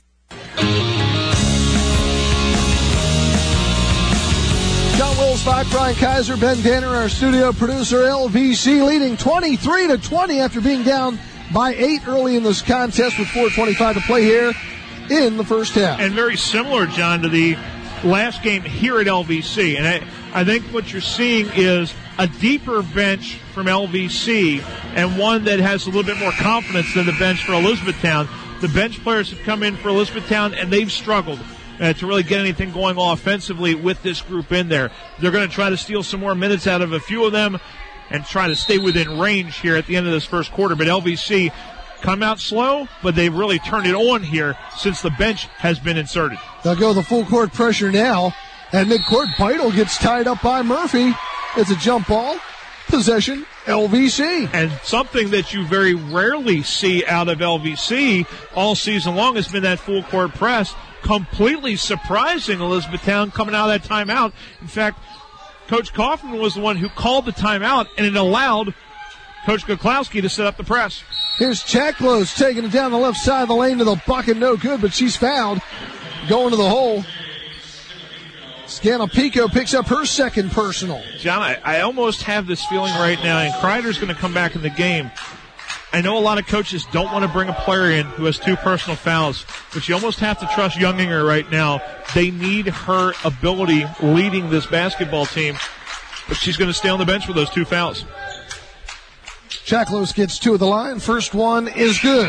Mike Brian Kaiser, Ben Danner, our studio producer. L V C leading twenty-three to twenty after being down by eight early in this contest with four twenty-five to play here in the first half. And very similar, John, to the last game here at L V C. And I, I think what you're seeing is a deeper bench from L V C and one that has a little bit more confidence than the bench for Elizabethtown. The bench players have come in for Elizabethtown, and they've struggled uh, to really get anything going offensively with this group in there. They're going to try to steal some more minutes out of a few of them and try to stay within range here at the end of this first quarter. But L V C come out slow, but they've really turned it on here since the bench has been inserted. They'll go the full court pressure now, and midcourt Beidel gets tied up by Murphy. It's a jump ball. Possession, L V C. And something that you very rarely see out of L V C all season long has been that full court press, completely surprising Elizabethtown coming out of that timeout. In fact, Coach Kaufman was the one who called the timeout, and it allowed Coach Goklowski to set up the press. Here's Chaklos taking it down the left side of the lane to the bucket. No good, but she's fouled. Going to the hole. Scanapico picks up her second personal. John, I, I almost have this feeling right now, and Kreider's going to come back in the game. I know a lot of coaches don't want to bring a player in who has two personal fouls, but you almost have to trust Younginger right now. They need her ability leading this basketball team, but she's going to stay on the bench with those two fouls. Chaklos gets two at the line. First one is good.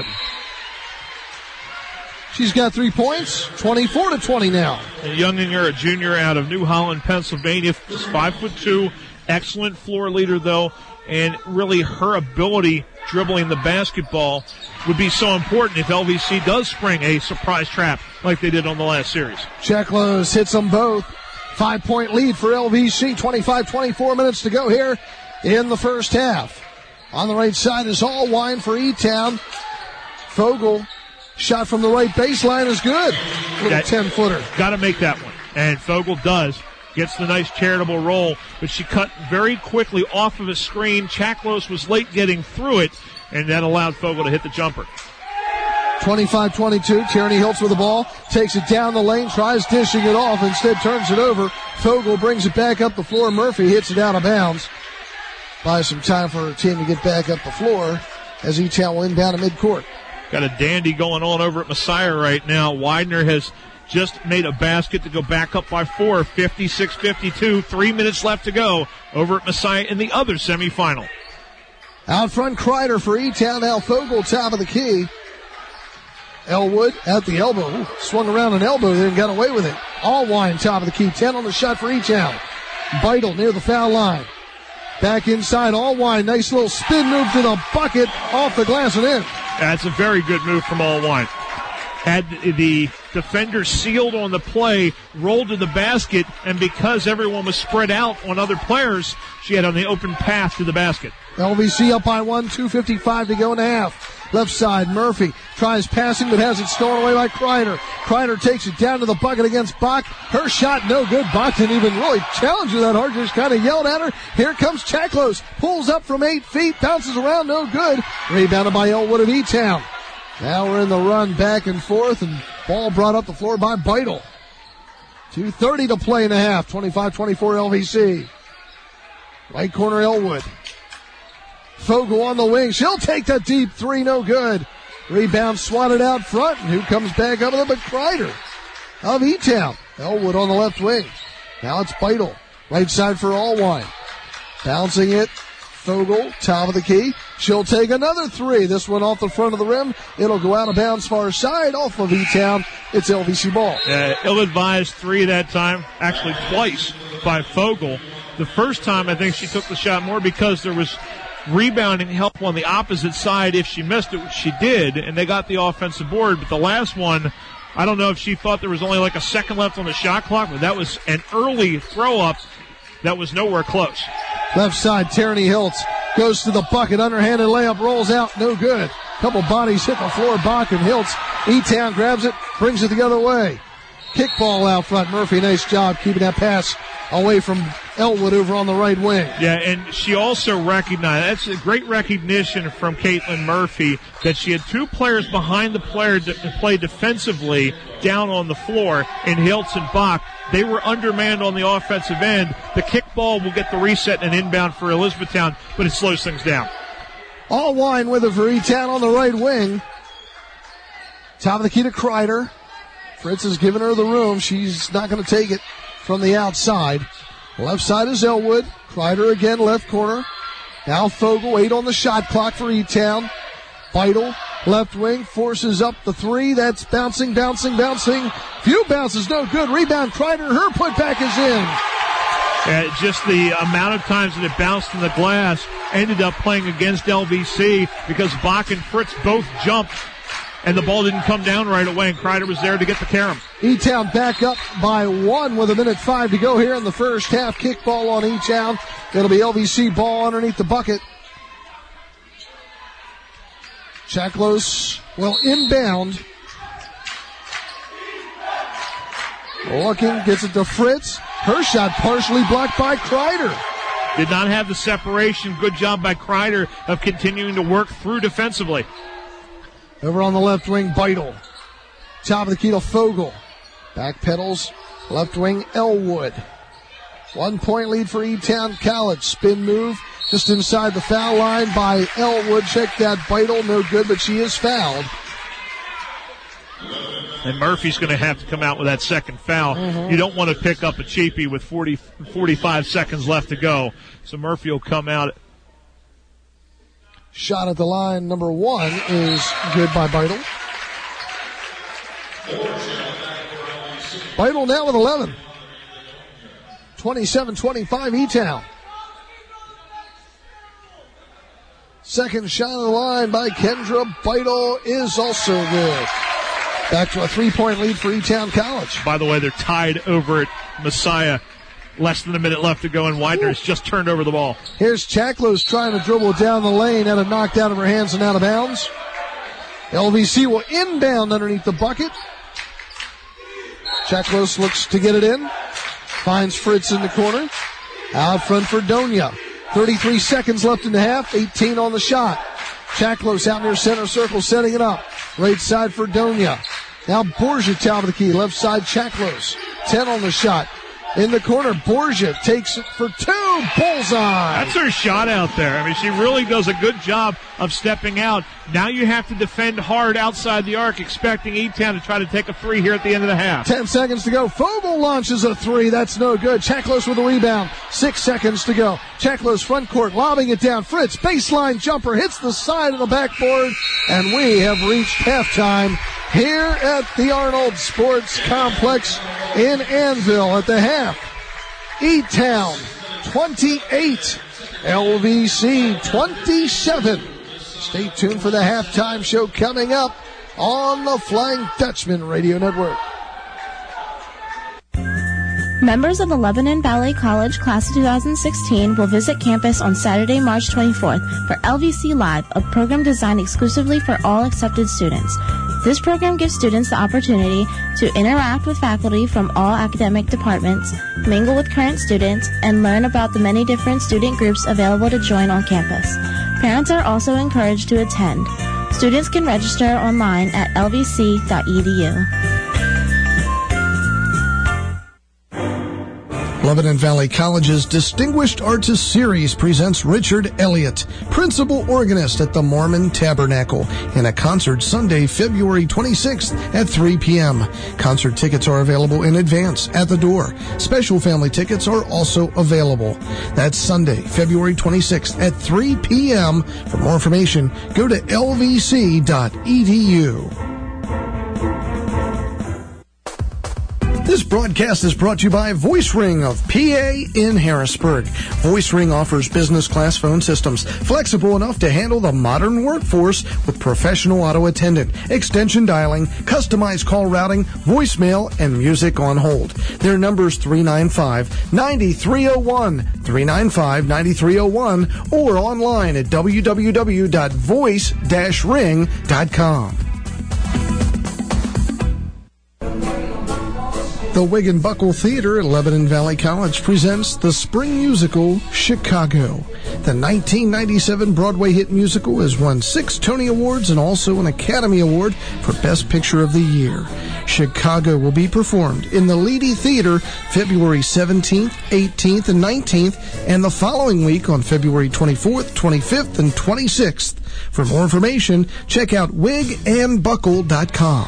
She's got three points, twenty-four to twenty now. And Younginger, a junior out of New Holland, Pennsylvania, is five foot two, excellent floor leader though, and really her ability dribbling the basketball would be so important if L V C does spring a surprise trap like they did on the last series. Chaklos hits them both. Five-point lead for L V C, twenty-five twenty-four minutes to go here in the first half. On the right side is Allwine for E-Town. Fogle. Shot from the right baseline is good. Little ten-footer. Got to make that one. And Fogle does. Gets the nice charitable roll, but she cut very quickly off of a screen. Chaklos was late getting through it, and that allowed Fogle to hit the jumper. twenty-five twenty-two. Tierney Hiltz with the ball. Takes it down the lane. Tries dishing it off. Instead turns it over. Fogle brings it back up the floor. Murphy hits it out of bounds. Buys some time for her team to get back up the floor as E-Town will inbound to midcourt. Got a dandy going on over at Messiah right now. Widener has just made a basket to go back up by four, fifty-six fifty-two. Three minutes left to go over at Messiah in the other semifinal. Out front, Kreider for E-Town. Al Fogle, top of the key. Elwood at the elbow. Ooh, swung around an elbow there and got away with it. Allwine, top of the key. ten on the shot for E-Town. Beidel near the foul line. Back inside, Allwine. Nice little spin move to the bucket. Off the glass and in. That's a very good move from Allwine. Had the defender sealed on the play, rolled to the basket, and because everyone was spread out on other players, she had on the open path to the basket. L V C up by one, two fifty-five to go in the half. Left side, Murphy tries passing but has it stolen away by Kreider. Kreider takes it down to the bucket against Bach. Her shot no good. Bach didn't even really challenge her that hard, just kind of yelled at her. Here comes Chaklos. Pulls up from eight feet, bounces around, no good. Rebounded by Elwood of E-Town. Now we're in the run back and forth, and ball brought up the floor by Beidel. two thirty to play in the half, twenty-five twenty-four L V C. Right corner, Elwood. Fogle on the wing. She'll take that deep three, no good. Rebound swatted out front, and who comes back up with it but Kreider of E-Town. Elwood on the left wing. Now it's Beidel. Right side for Allwine. Bouncing it. Fogle, top of the key. She'll take another three. This one off the front of the rim. It'll go out of bounds far side off of E-Town. It's L V C ball. Uh, ill-advised three that time. Actually twice by Fogle. The first time I think she took the shot more because there was rebounding help on the opposite side. If she missed it, which she did, and they got the offensive board. But the last one, I don't know if she thought there was only like a second left on the shot clock, but that was an early throw-up that was nowhere close. Left side, Tierney Hiltz goes to the bucket. Underhanded layup, rolls out, no good. Couple bodies hit the floor, Bach and Hiltz. E-Town grabs it, brings it the other way. Kick ball out front. Murphy, nice job keeping that pass away from Elwood over on the right wing. Yeah, and she also recognized, that's a great recognition from Caitlin Murphy, that she had two players behind the player to play defensively down on the floor in Hiltz and Bach. They were undermanned on the offensive end. The kickball will get the reset and inbound for Elizabethtown, but it slows things down. Allwine with it for E-Town on the right wing. Top of the key to Kreider. Fritz has given her the room. She's not going to take it from the outside. Left side is Elwood. Kreider again, left corner. Now Fogle, eight on the shot clock for E-Town. Vital, left wing, forces up the three. That's bouncing, bouncing, bouncing. Few bounces, no good. Rebound, Kreider. Her putback is in. Uh, just the amount of times that it bounced in the glass ended up playing against L V C because Bach and Fritz both jumped, and the ball didn't come down right away, and Kreider was there to get the carom. E-Town back up by one with a minute five to go here in the first half. Kickball on E-Town. It'll be L V C ball underneath the bucket. Chaklos will inbound. Looking, gets it to Fritz. Her shot partially blocked by Kreider. Did not have the separation. Good job by Kreider of continuing to work through defensively. Over on the left wing, Beidel. Top of the key to Fogle. Back pedals, left wing, Elwood. One point lead for E-Town College. Spin move just inside the foul line by Elwood. Check that, Beidel, no good, but she is fouled. And Murphy's going to have to come out with that second foul. Mm-hmm. You don't want to pick up a cheapie with forty, forty-five seconds left to go. So Murphy will come out. Shot at the line, number one, is good by Beidel. Beidel now with eleven. twenty-seven twenty-five E-Town. Second shot of the line by Kendra Beidel is also good. Back to a three-point lead for E-Town College. By the way, they're tied over at Messiah. Less than a minute left to go, and Widener has just turned over the ball. Here's Chaklos trying to dribble down the lane, had it knocked out of her hands and out of bounds. L V C will inbound underneath the bucket. Chaklos looks to get it in. Finds Fritz in the corner. Out front for Donia. thirty-three seconds left in the half. eighteen on the shot. Chaklos out near center circle setting it up. Right side for Donia. Now Borgia top of the key. Left side Chaklos. ten on the shot. In the corner, Borgia takes it for two. Bullseye. That's her shot out there. I mean, she really does a good job of stepping out. Now you have to defend hard outside the arc, expecting E-Town to try to take a three here at the end of the half. Ten seconds to go. Fogle launches a three. That's no good. Chaklos with a rebound. Six seconds to go. Chaklos front court, lobbing it down. Fritz, baseline jumper, hits the side of the backboard, and we have reached halftime here at the Arnold Sports Complex in Annville at the half. E-Town twenty-eight, L V C twenty-seven. Stay tuned for the halftime show coming up on the Flying Dutchman Radio Network. Members of the Lebanon Valley College Class of twenty sixteen will visit campus on Saturday, March twenty-fourth for L V C Live, a program designed exclusively for all accepted students. This program gives students the opportunity to interact with faculty from all academic departments, mingle with current students, and learn about the many different student groups available to join on campus. Parents are also encouraged to attend. Students can register online at L V C dot E D U. Lebanon Valley College's Distinguished Artist Series presents Richard Elliott, principal organist at the Mormon Tabernacle, in a concert Sunday, February twenty-sixth at three p.m. Concert tickets are available in advance at the door. Special family tickets are also available. That's Sunday, February twenty-sixth at three p.m. For more information, go to L V C dot E D U. This broadcast is brought to you by VoiceRing of P A in Harrisburg. VoiceRing offers business class phone systems flexible enough to handle the modern workforce with professional auto attendant, extension dialing, customized call routing, voicemail, and music on hold. Their number is three nine five, nine three zero one, three nine five, nine three zero one, or online at w w w dot voice dash ring dot com. The Wig and Buckle Theater at Lebanon Valley College presents the spring musical, Chicago. The nineteen ninety-seven Broadway hit musical has won six Tony Awards and also an Academy Award for Best Picture of the Year. Chicago will be performed in the Leedy Theater February seventeenth, eighteenth, and nineteenth, and the following week on February twenty-fourth, twenty-fifth, and twenty-sixth. For more information, check out wig and buckle dot com.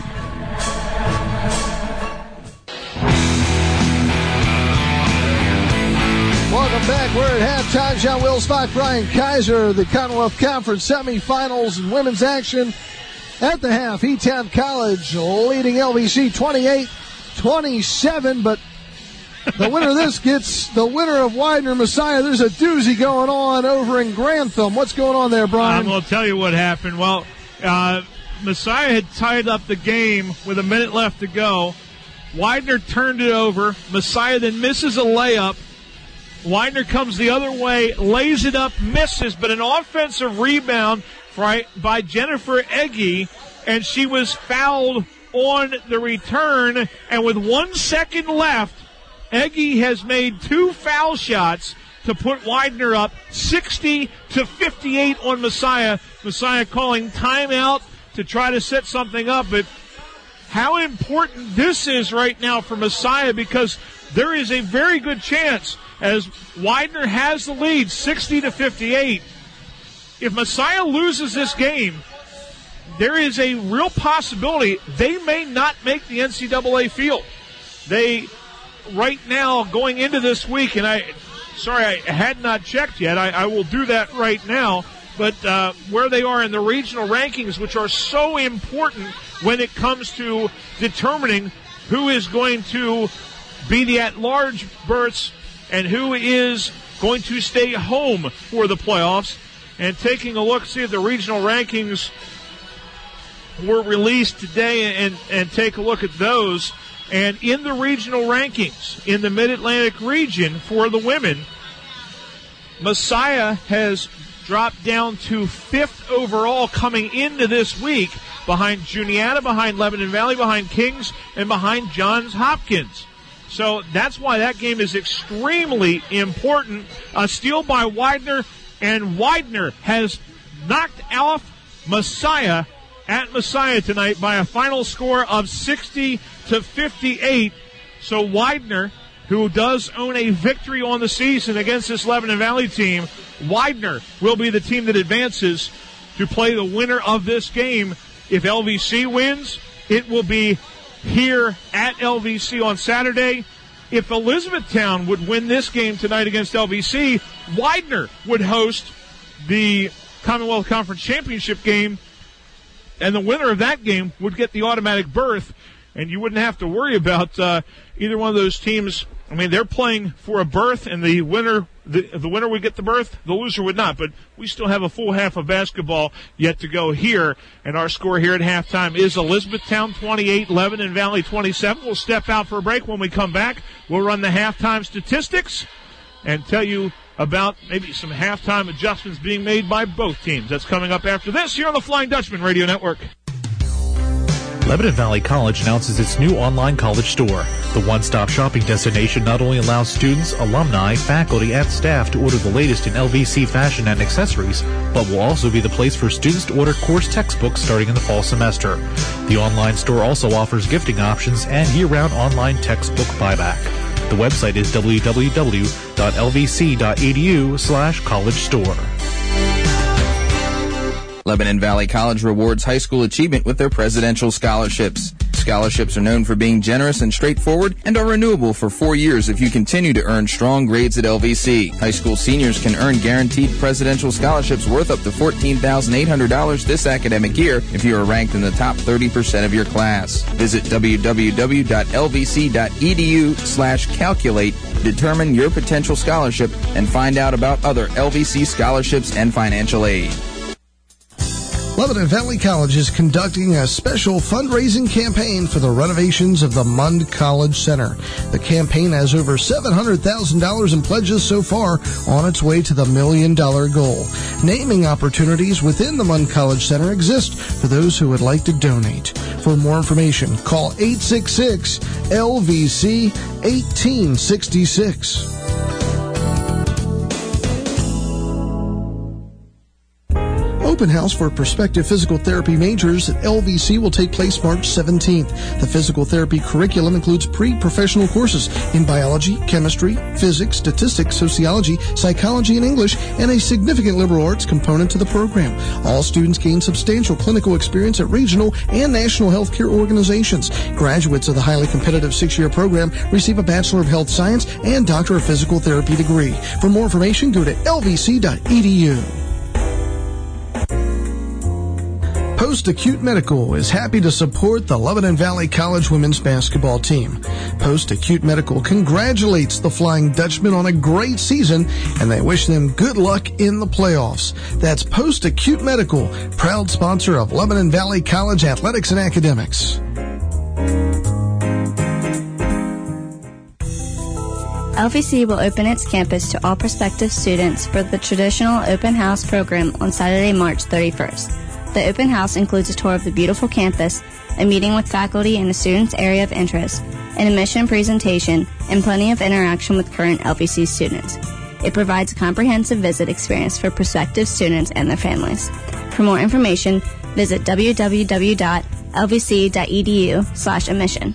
Welcome back. We're at halftime. John Wills, Mike Brian Kaiser, the Commonwealth Conference semifinals and women's action. At the half, E-Town College leading L V C twenty-eight twenty-seven, but the winner of this gets the winner of Widener Messiah. There's a doozy going on over in Grantham. What's going on there, Brian? I'm going to tell you what happened. Well, uh, Messiah had tied up the game with a minute left to go. Widener turned it over. Messiah then misses a layup. Widener comes the other way, lays it up, misses, but an offensive rebound right by Jennifer Eggy, and she was fouled on the return, and with one second left, Eggy has made two foul shots to put Widener up sixty to fifty-eight on Messiah. Messiah calling timeout to try to set something up, but how important this is right now for Messiah, because there is a very good chance, as Widener has the lead sixty to fifty-eight, if Messiah loses this game, there is a real possibility they may not make the N C double A field. They, right now, going into this week, and I, sorry, I had not checked yet. I, I will do that right now. But uh, where they are in the regional rankings, which are so important when it comes to determining who is going to be the at-large berths and who is going to stay home for the playoffs. And taking a look, see if the regional rankings were released today, and, and take a look at those. And in the regional rankings, in the Mid-Atlantic region for the women, Messiah has dropped down to fifth overall coming into this week, behind Juniata, behind Lebanon Valley, behind Kings, and behind Johns Hopkins. So that's why that game is extremely important. A steal by Widener, and Widener has knocked off Messiah at Messiah tonight by a final score of sixty to fifty-eight. So Widener, who does own a victory on the season against this Lebanon Valley team, Widener will be the team that advances to play the winner of this game. If L V C wins, it will be here at L V C on Saturday. If Elizabethtown would win this game tonight against L V C, Widener would host the Commonwealth Conference Championship game, and the winner of that game would get the automatic berth, and you wouldn't have to worry about uh, either one of those teams. I mean, they're playing for a berth, and the winner the, the winner would get the berth, the loser would not. But we still have a full half of basketball yet to go here, and our score here at halftime is Elizabethtown twenty-eight, Lebanon Valley twenty-seven. We'll step out for a break. When we come back, we'll run the halftime statistics and tell you about maybe some halftime adjustments being made by both teams. That's coming up after this here on the Flying Dutchman Radio Network. Lebanon Valley College announces its new online college store. The one-stop shopping destination not only allows students, alumni, faculty, and staff to order the latest in L V C fashion and accessories, but will also be the place for students to order course textbooks starting in the fall semester. The online store also offers gifting options and year-round online textbook buyback. The website is w w w dot l v c dot e d u slash college store. Lebanon Valley College rewards high school achievement with their presidential scholarships. Scholarships are known for being generous and straightforward and are renewable for four years if you continue to earn strong grades at L V C. High school seniors can earn guaranteed presidential scholarships worth up to fourteen thousand eight hundred dollars this academic year if you are ranked in the top thirty percent of your class. Visit w w w dot l v c dot e d u slash calculate, determine your potential scholarship, and find out about other L V C scholarships and financial aid. Lebanon Valley College is conducting a special fundraising campaign for the renovations of the Mund College Center. The campaign has over seven hundred thousand dollars in pledges so far, on its way to the million dollar goal. Naming opportunities within the Mund College Center exist for those who would like to donate. For more information, call eight six six L V C eighteen sixty-six. Open house for prospective physical therapy majors at L V C will take place March seventeenth. The physical therapy curriculum includes pre-professional courses in biology, chemistry, physics, statistics, sociology, psychology, and English, and a significant liberal arts component to the program. All students gain substantial clinical experience at regional and national healthcare organizations. Graduates of the highly competitive six-year program receive a Bachelor of Health Science and Doctor of Physical Therapy degree. For more information, go to L V C dot E D U. Post-Acute Medical is happy to support the Lebanon Valley College women's basketball team. Post-Acute Medical congratulates the Flying Dutchman on a great season, and they wish them good luck in the playoffs. That's Post-Acute Medical, proud sponsor of Lebanon Valley College athletics and academics. L V C will open its campus to all prospective students for the traditional open house program on Saturday, March thirty-first. The open house includes a tour of the beautiful campus, a meeting with faculty in the student's area of interest, an admission presentation, and plenty of interaction with current L V C students. It provides a comprehensive visit experience for prospective students and their families. For more information, visit w w w dot l v c dot e d u slash admission.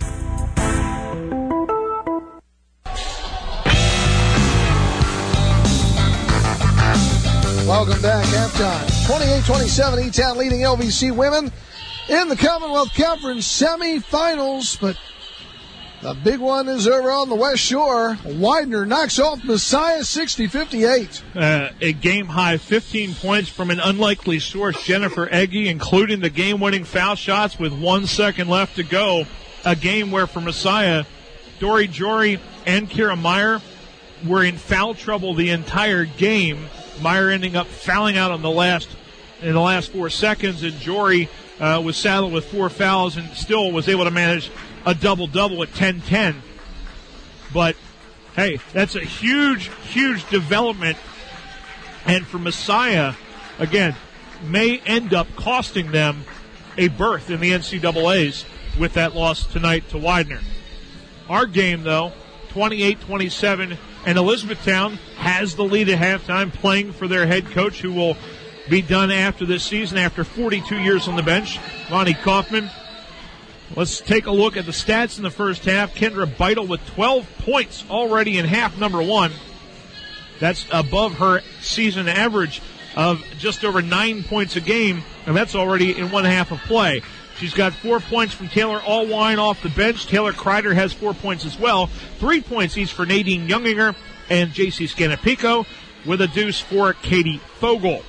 Welcome back. Halftime. twenty-eight twenty-seven, E-Town leading L V C women in the Commonwealth Conference semifinals. But the big one is over on the West Shore. Widener knocks off Messiah sixty fifty-eight. Uh, a game-high fifteen points from an unlikely source, Jennifer Egge, including the game-winning foul shots with one second left to go. A game where, for Messiah, Dory Jory and Kira Meyer were in foul trouble the entire game. Meyer ending up fouling out on the last in the last four seconds, and Jory uh, was saddled with four fouls and still was able to manage a double-double at ten ten. But, hey, that's a huge, huge development. And for Messiah, again, may end up costing them a berth in the N C double A's with that loss tonight to Widener. Our game, though, twenty-eight twenty-seven, and Elizabethtown has the lead at halftime, playing for their head coach, who will be done after this season after forty-two years on the bench, Lonnie Kaufman. Let's take a look at the stats in the first half. Kendra Beitel with twelve points already in half number one. That's above her season average of just over nine points a game, and that's already in one half of play. She's got four points from Taylor Allwine off the bench. Taylor Kreider has four points as well. Three points each for Nadine Younginger and J C Scanapico, with a deuce for Katie Fogel.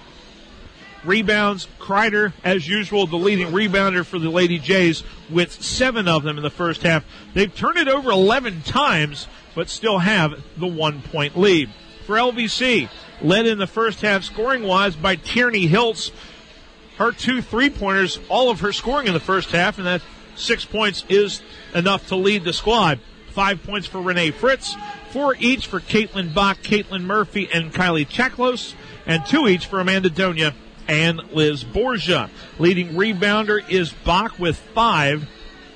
Rebounds, Kreider, as usual, the leading rebounder for the Lady Jays, with seven of them in the first half. They've turned it over eleven times, but still have the one-point lead. For L V C, led in the first half scoring-wise by Tierney Hiltz. Her two three-pointers, all of her scoring in the first half, and that six points is enough to lead the squad. Five points for Renee Fritz, four each for Caitlin Bach, Caitlin Murphy, and Kylie Chaklos, and two each for Amanda Donia and Liz Borgia. Leading rebounder is Bach with five.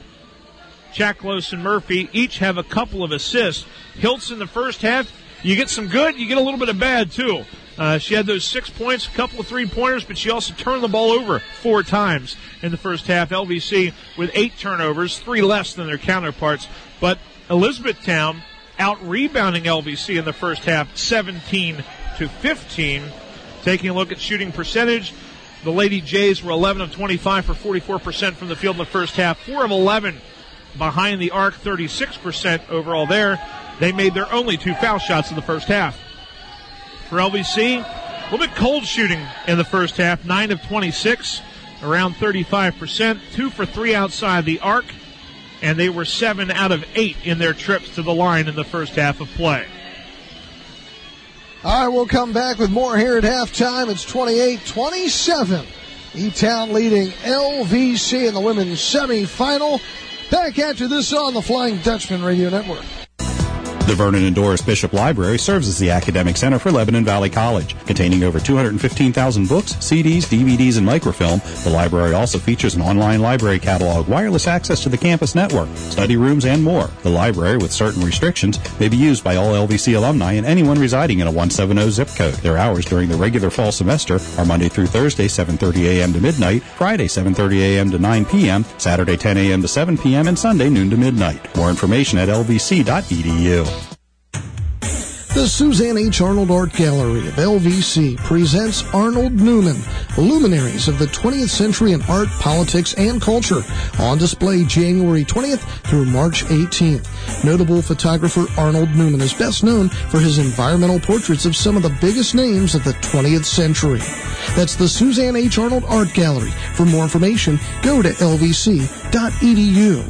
Chaklos and Murphy each have a couple of assists. Hiltz in the first half, you get some good, you get a little bit of bad, too. Uh, she had those six points, a couple of three-pointers, but she also turned the ball over four times in the first half. L V C with eight turnovers, three less than their counterparts. But Elizabethtown out-rebounding L V C in the first half, seventeen to fifteen. Taking a look at shooting percentage, the Lady Jays were eleven of twenty-five for forty-four percent from the field in the first half, four of eleven behind the arc, thirty-six percent overall there. They made their only two foul shots in the first half. For L V C, a little bit cold shooting in the first half, nine of twenty-six, around thirty-five percent, two for three outside the arc, and they were seven out of eight in their trips to the line in the first half of play. All right, we'll come back with more here at halftime. It's twenty-eight twenty-seven. E-Town leading L V C in the women's semifinal. Back after this on the Flying Dutchman Radio Network. The Vernon and Doris Bishop Library serves as the academic center for Lebanon Valley College. Containing over two hundred fifteen thousand books, C Ds, D V Ds, and microfilm, the library also features an online library catalog, wireless access to the campus network, study rooms, and more. The library, with certain restrictions, may be used by all L V C alumni and anyone residing in a one seventy zip code. Their hours during the regular fall semester are Monday through Thursday, seven thirty a.m. to midnight, Friday, seven thirty a.m. to nine p.m., Saturday, ten a.m. to seven p.m., and Sunday, noon to midnight. More information at l v c dot e d u. The Suzanne H. Arnold Art Gallery of L V C presents Arnold Newman, Luminaries of the twentieth Century in Art, Politics, and Culture, on display January twentieth through March eighteenth. Notable photographer Arnold Newman is best known for his environmental portraits of some of the biggest names of the twentieth century. That's the Suzanne H. Arnold Art Gallery. For more information, go to l v c dot e d u.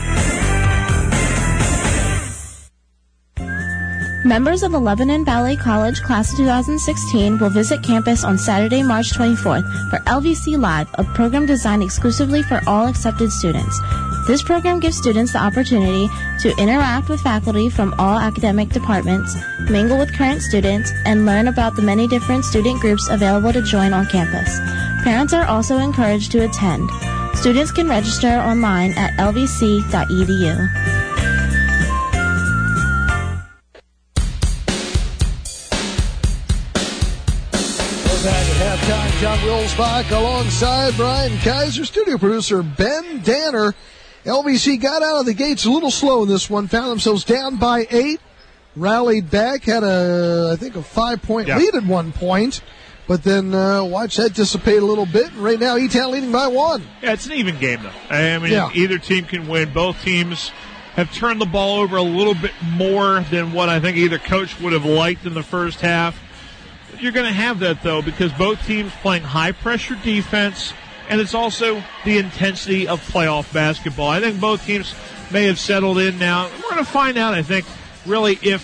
Members of the Lebanon Valley College Class of two thousand sixteen will visit campus on Saturday, March twenty-fourth for L V C Live, a program designed exclusively for all accepted students. This program gives students the opportunity to interact with faculty from all academic departments, mingle with current students, and learn about the many different student groups available to join on campus. Parents are also encouraged to attend. Students can register online at l v c dot e d u. Back at halftime, John Wilsbach alongside Brian Kaiser, studio producer Ben Danner. L V C got out of the gates a little slow in this one, found themselves down by eight, rallied back, had a, I think, a five-point yeah. lead at one point, but then uh, watch that dissipate a little bit. Right now, E-Town leading by one. Yeah, it's an even game, though. I mean, yeah. either team can win. Both teams have turned the ball over a little bit more than what I think either coach would have liked in the first half. You're going to have that, though, because both teams playing high-pressure defense, and it's also the intensity of playoff basketball. I think both teams may have settled in now. We're going to find out, I think, really if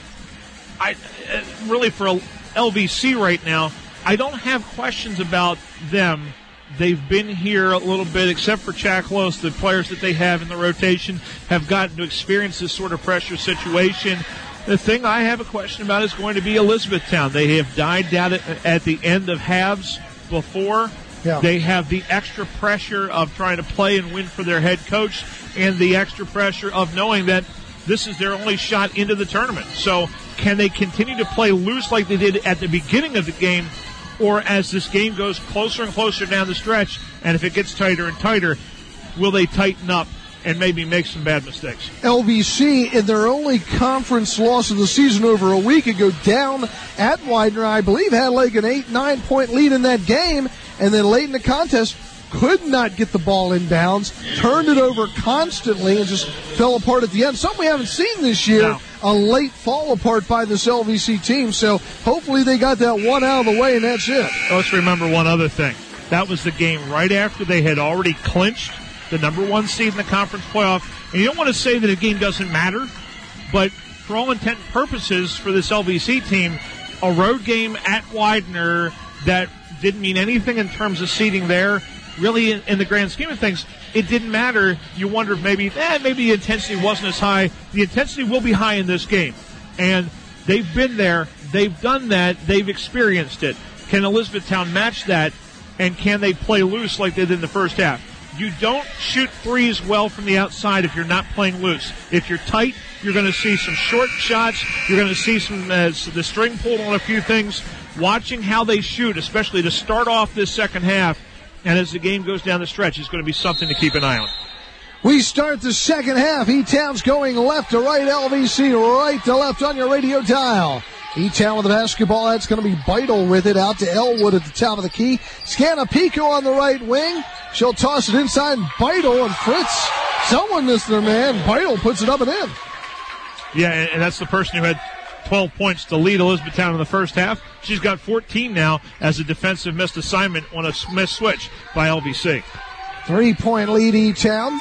I really for L V C right now, I don't have questions about them. They've been here a little bit, except for Chaklos. The players that they have in the rotation have gotten to experience this sort of pressure situation. The thing I have a question about is going to be Elizabethtown. They have died down at, at the end of halves before. Yeah. They have the extra pressure of trying to play and win for their head coach and the extra pressure of knowing that this is their only shot into the tournament. So can they continue to play loose like they did at the beginning of the game, or as this game goes closer and closer down the stretch, and if it gets tighter and tighter, will they tighten up and maybe make some bad mistakes? L V C, in their only conference loss of the season over a week ago, down at Widener, I believe had like an eight, nine-point lead in that game, and then late in the contest could not get the ball in bounds, turned it over constantly, and just fell apart at the end. Something we haven't seen this year, no. a late fall apart by this L V C team, so hopefully they got that one out of the way, and that's it. Let's remember one other thing. That was the game right after they had already clinched the number one seed in the conference playoff. And you don't want to say that a game doesn't matter, but for all intent and purposes for this L V C team, a road game at Widener that didn't mean anything in terms of seeding there, really in, in the grand scheme of things, it didn't matter. You wonder if maybe, eh, maybe the intensity wasn't as high. The intensity will be high in this game. And they've been there. They've done that. They've experienced it. Can Elizabethtown match that? And can they play loose like they did in the first half? You don't shoot threes well from the outside if you're not playing loose. If you're tight, you're going to see some short shots. You're going to see some uh, the string pulled on a few things. Watching how they shoot, especially to start off this second half, and as the game goes down the stretch, is going to be something to keep an eye on. We start the second half. E-Town's going left to right, L V C right to left on your radio dial. E-Town with the basketball. That's going to be Beidel with it out to Elwood at the top of the key. Scanapico on the right wing. She'll toss it inside. Beidel and Fritz. Someone missed their man. Beidel puts it up and in. Yeah, and that's the person who had twelve points to lead Elizabethtown in the first half. She's got fourteen now as a defensive missed assignment on a missed switch by L V C. Three-point lead, E-Town.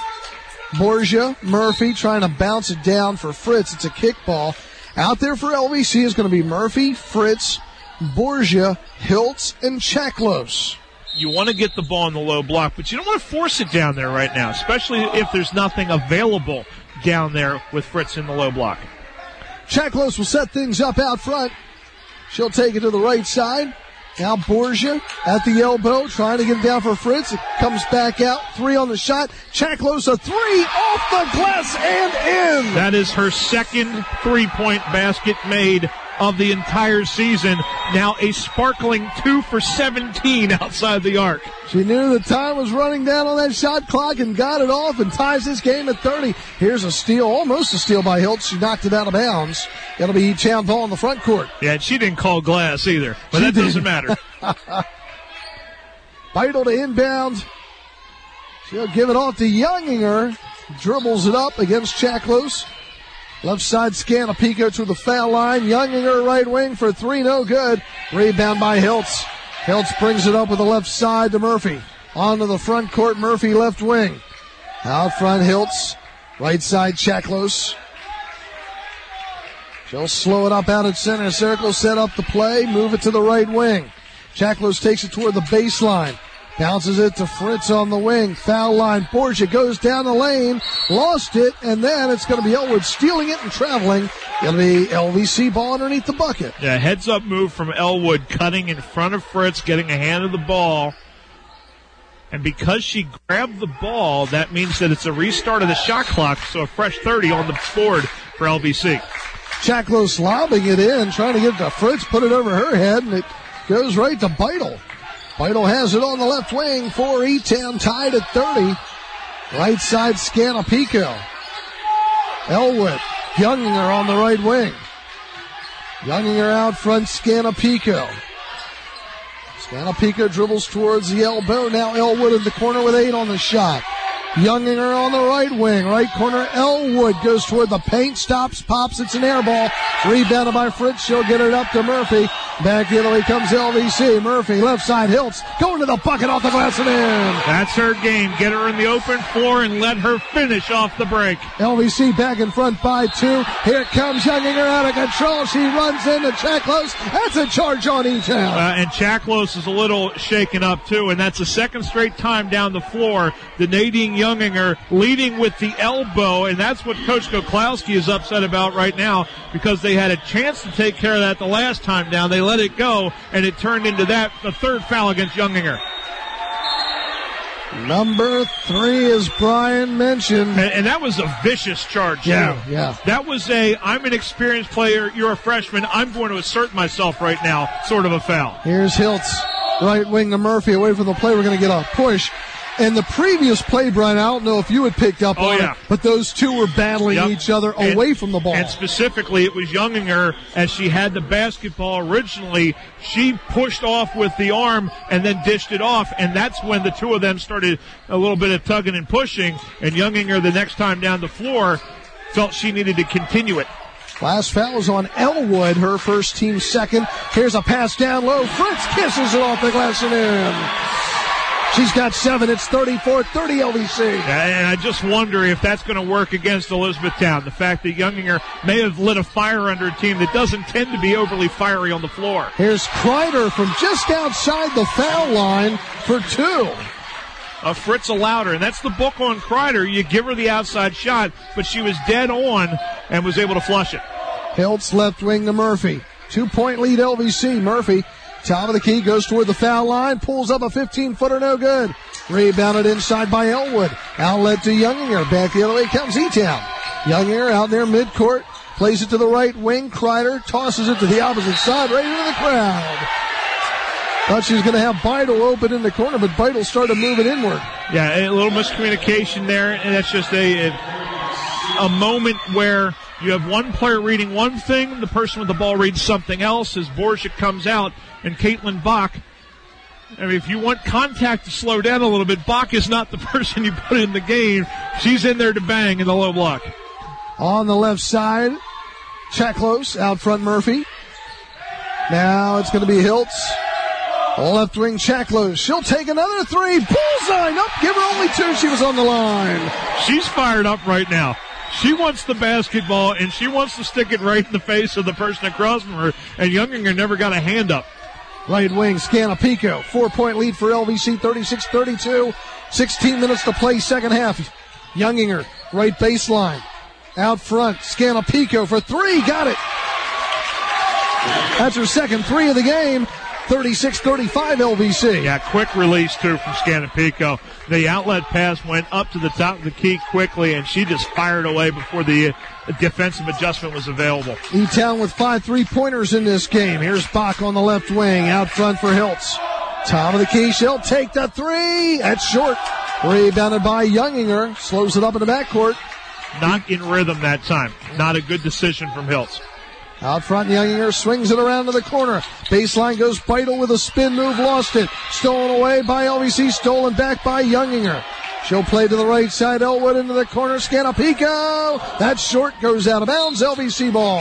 Borgia, Murphy trying to bounce it down for Fritz. It's a kickball. Out there for L V C is going to be Murphy, Fritz, Borgia, Hiltz, and Chaklos. You want to get the ball in the low block, but you don't want to force it down there right now, especially if there's nothing available down there with Fritz in the low block. Chaklos will set things up out front. She'll take it to the right side. Now Borgia at the elbow, trying to get it down for Fritz. It comes back out. Three on the shot. Chaklos a three off the glass and in. That is her second three-point basket made of the entire season. Now a sparkling two for seventeen outside the arc. She knew the time was running down on that shot clock and got it off and ties this game at thirty. Here's a steal, almost a steal by Hilt. She knocked it out of bounds. It'll be E-Town ball in the front court. Yeah, and she didn't call glass either, but she that didn't. Doesn't matter. Beidel to inbound. She'll give it off to Younginger. Dribbles it up against Chaklos. Left side Scanapico to the foul line. Younginger right wing for three, no good. Rebound by Hiltz. Hiltz brings it up with the left side to Murphy. Onto the front court, Murphy left wing. Out front, Hiltz. Right side, Chaklos. She'll slow it up out at center circle, set up the play, move it to the right wing. Chaklos takes it toward the baseline. Bounces it to Fritz on the wing. Foul line. Borgia goes down the lane. Lost it. And then it's going to be Elwood stealing it and traveling. It'll be L V C ball underneath the bucket. Yeah, heads up move from Elwood, cutting in front of Fritz, getting a hand of the ball. And because she grabbed the ball, that means that it's a restart of the shot clock. So a fresh thirty on the board for L V C. Chaklos lobbing it in, trying to get it to Fritz, put it over her head, and it goes right to Beidel. Beidel has it on the left wing for E-Town, tied at thirty. Right side, Scanapico. Elwood, Younginger on the right wing. Younginger out front, Scanapico. Scanapico dribbles towards the elbow. Now Elwood in the corner with eight on the shot. Younginger on the right wing. Right corner, Elwood goes toward the paint, stops, pops. It's an air ball. Rebounded by Fritz. She'll get it up to Murphy. Back the other way comes L V C. Murphy, left side, Hiltz, going to the bucket off the glass and in. That's her game. Get her in the open floor and let her finish off the break. L V C back in front by two. Here comes Younginger out of control. She runs into Chaklos. That's a charge on E-Town. Uh, and Chaklos is a little shaken up too, and that's the second straight time down the floor that Nadine Younginger leading with the elbow, and that's what Coach Goklowski is upset about right now because they had a chance to take care of that the last time down. They let it go, and it turned into that, the third foul against Younginger. Number three, as Brian mentioned. And, and that was a vicious charge, yeah, too. Yeah, That was a, I'm an experienced player, you're a freshman, I'm going to assert myself right now, sort of a foul. Here's Hiltz, right wing to Murphy, away from the play. We're going to get a push. And the previous play, Brian, I don't know if you had picked up oh, on yeah. it, but those two were battling yep. each other and, away from the ball. And specifically, it was Younginger, as she had the basketball originally, she pushed off with the arm and then dished it off, and that's when the two of them started a little bit of tugging and pushing, and Younginger, the next time down the floor, felt she needed to continue it. Last foul is on Elwood, her first team second. Here's a pass down low. Fritz kisses it off the glass and in. She's got seven. It's thirty-four thirty L V C. And I just wonder if that's going to work against Elizabethtown. The fact that Younginger may have lit a fire under a team that doesn't tend to be overly fiery on the floor. Here's Kreider from just outside the foul line for two. Uh, Fritz allowed her, and that's the book on Kreider. You give her the outside shot, but she was dead on and was able to flush it. Hiltz left wing to Murphy. Two-point lead L V C. Murphy, top of the key, goes toward the foul line, pulls up a fifteen-footer, no good. Rebounded inside by Elwood. Outlet to Younginger. Back the other way comes E-Town. Younginger out there midcourt, plays it to the right wing. Kreider tosses it to the opposite side, right into the crowd. Thought she was going to have Beidel open in the corner, but Beidel started moving inward. Yeah, a little miscommunication there, and that's just a, a, a moment where you have one player reading one thing, the person with the ball reads something else as Borgia comes out, and Caitlin Bach. I mean, if you want contact to slow down a little bit, Bach is not the person you put in the game. She's in there to bang in the low block. On the left side, Chaklos, out front Murphy. Now it's going to be Hiltz. Left wing Chaklos. She'll take another three. Bullseye. Nope, give her only two. She was on the line. She's fired up right now. She wants the basketball, and she wants to stick it right in the face of the person across from her, and Younginger never got a hand up. Right wing, Scanapico. Four-point lead for L V C, thirty-six thirty-two. sixteen minutes to play, second half. Younginger, right baseline. Out front, Scanapico for three. Got it. That's her second three of the game. thirty-six thirty-five L V C. Yeah, quick release, too, from Scanapico. The outlet pass went up to the top of the key quickly, and she just fired away before the defensive adjustment was available. E-Town with five three-pointers in this game. Here's Bach on the left wing, out front for Hiltz. Top of the key, she'll take the three. That's short. Rebounded by Younginger. Slows it up in the backcourt. Not in rhythm that time. Not a good decision from Hiltz. Out front, Younginger swings it around to the corner. Baseline goes Beidel with a spin move, lost it. Stolen away by L V C, stolen back by Younginger. She'll play to the right side, Elwood into the corner, Scanapico. That short, goes out of bounds, L V C ball.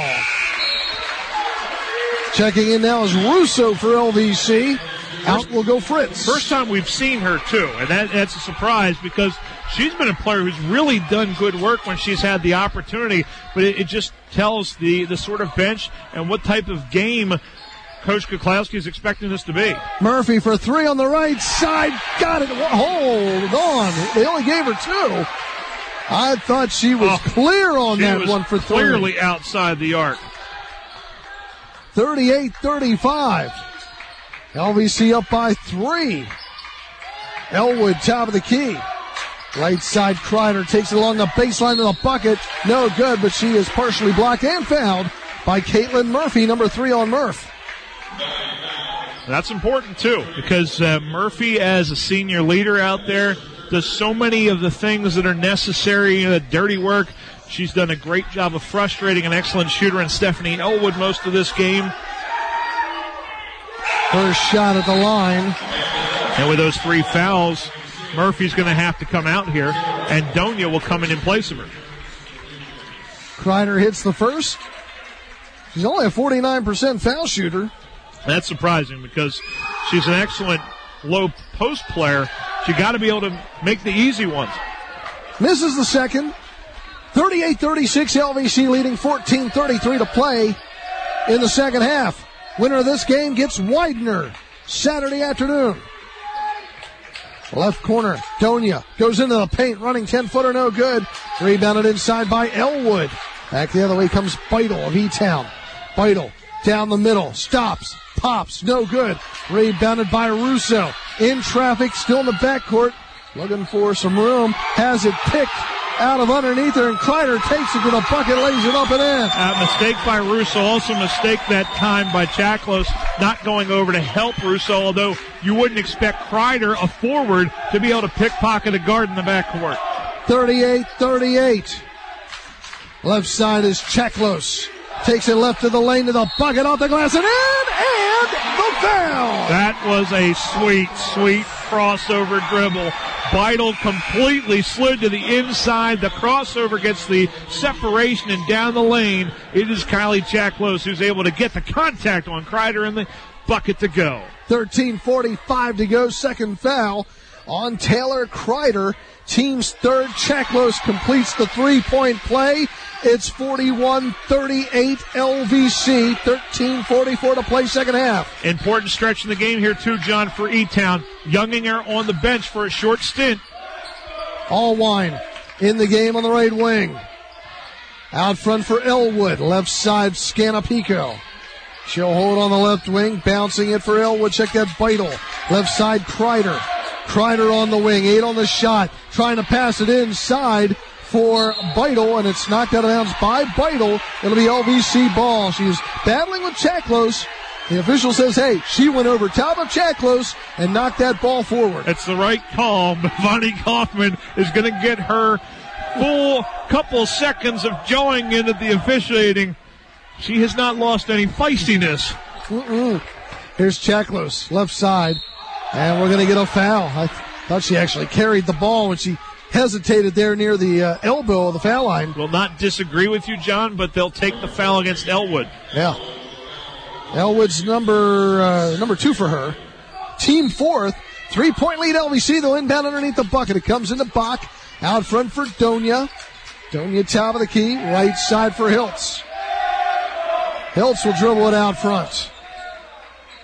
Checking in now is Russo for L V C. Out will go Fritz. First time we've seen her, too, and that, that's a surprise because she's been a player who's really done good work when she's had the opportunity, but it, it just tells the, the sort of bench and what type of game Coach Kuklowski is expecting this to be. Murphy for three on the right side. Got it. Hold on. They only gave her two. I thought she was oh, clear on she that was one for three. Clearly outside the arc. thirty-eight thirty-five. L V C up by three. Elwood, top of the key. Right side, Kreider takes it along the baseline to the bucket. No good, but she is partially blocked and fouled by Caitlin Murphy, number three on Murph. That's important, too, because uh, Murphy, as a senior leader out there, does so many of the things that are necessary, you know, the dirty work. She's done a great job of frustrating an excellent shooter in Stephanie Elwood most of this game. First shot at the line. And with those three fouls, Murphy's going to have to come out here, and Donia will come in in place of her. Kreider hits the first. She's only a forty-nine percent foul shooter. That's surprising because she's an excellent low post player. She got to be able to make the easy ones. Misses the second. thirty-eight thirty-six, L V C leading, fourteen thirty-three to play in the second half. Winner of this game gets Widener Saturday afternoon. Left corner, Donia goes into the paint, running ten-footer, no good. Rebounded inside by Elwood. Back the other way comes Beidel of E-Town. Beidel down the middle, stops, pops, no good. Rebounded by Russo. In traffic, still in the backcourt. Looking for some room. Has it picked out of underneath her, and Kreider takes it to the bucket, lays it up and in. Uh, mistake by Russo. Also mistake that time by Chaklos not going over to help Russo, although you wouldn't expect Kreider, a forward, to be able to pickpocket a guard in the backcourt. thirty-eight thirty-eight. Left side is Chaklos. Takes it left to the lane to the bucket, off the glass, and in, and the foul! That was a sweet, sweet crossover dribble. Beidel completely slid to the inside. The crossover gets the separation, and down the lane, it is Kylie Chaklos who's able to get the contact on Kreider and the bucket to go. thirteen forty-five to go, second foul on Taylor Kreider. Team's third. Chaklos completes the three-point play. It's forty-one thirty-eight L V C, thirteen forty-four to play second half. Important stretch in the game here, too, John, for E-Town. Younginger on the bench for a short stint. Allwine in the game on the right wing. Out front for Elwood. Left side, Scanapico. She'll hold on the left wing, bouncing it for Elwood. Check that Beidel. Left side, Kreider. Kreider on the wing, eight on the shot. Trying to pass it inside for Beidel, and it's knocked out of bounds by Beidel. It'll be L V C ball. She's battling with Chaklos. The official says, hey, she went over top of Chaklos and knocked that ball forward. It's the right call, but Vonnie Kaufman is going to get her full couple seconds of joining in at the officiating. She has not lost any feistiness. Mm-mm. Here's Chaklos, left side, and we're going to get a foul. I th- thought she actually carried the ball when she hesitated there near the uh, elbow of the foul line. Will not disagree with you, John, but they'll take the foul against Elwood. Yeah. Elwood's number uh, number two for her. Team fourth. Three-point lead L V C. They'll inbound underneath the bucket. It comes into Bach. Out front for Donia. Donia top of the key. Right side for Hiltz. Hiltz will dribble it out front.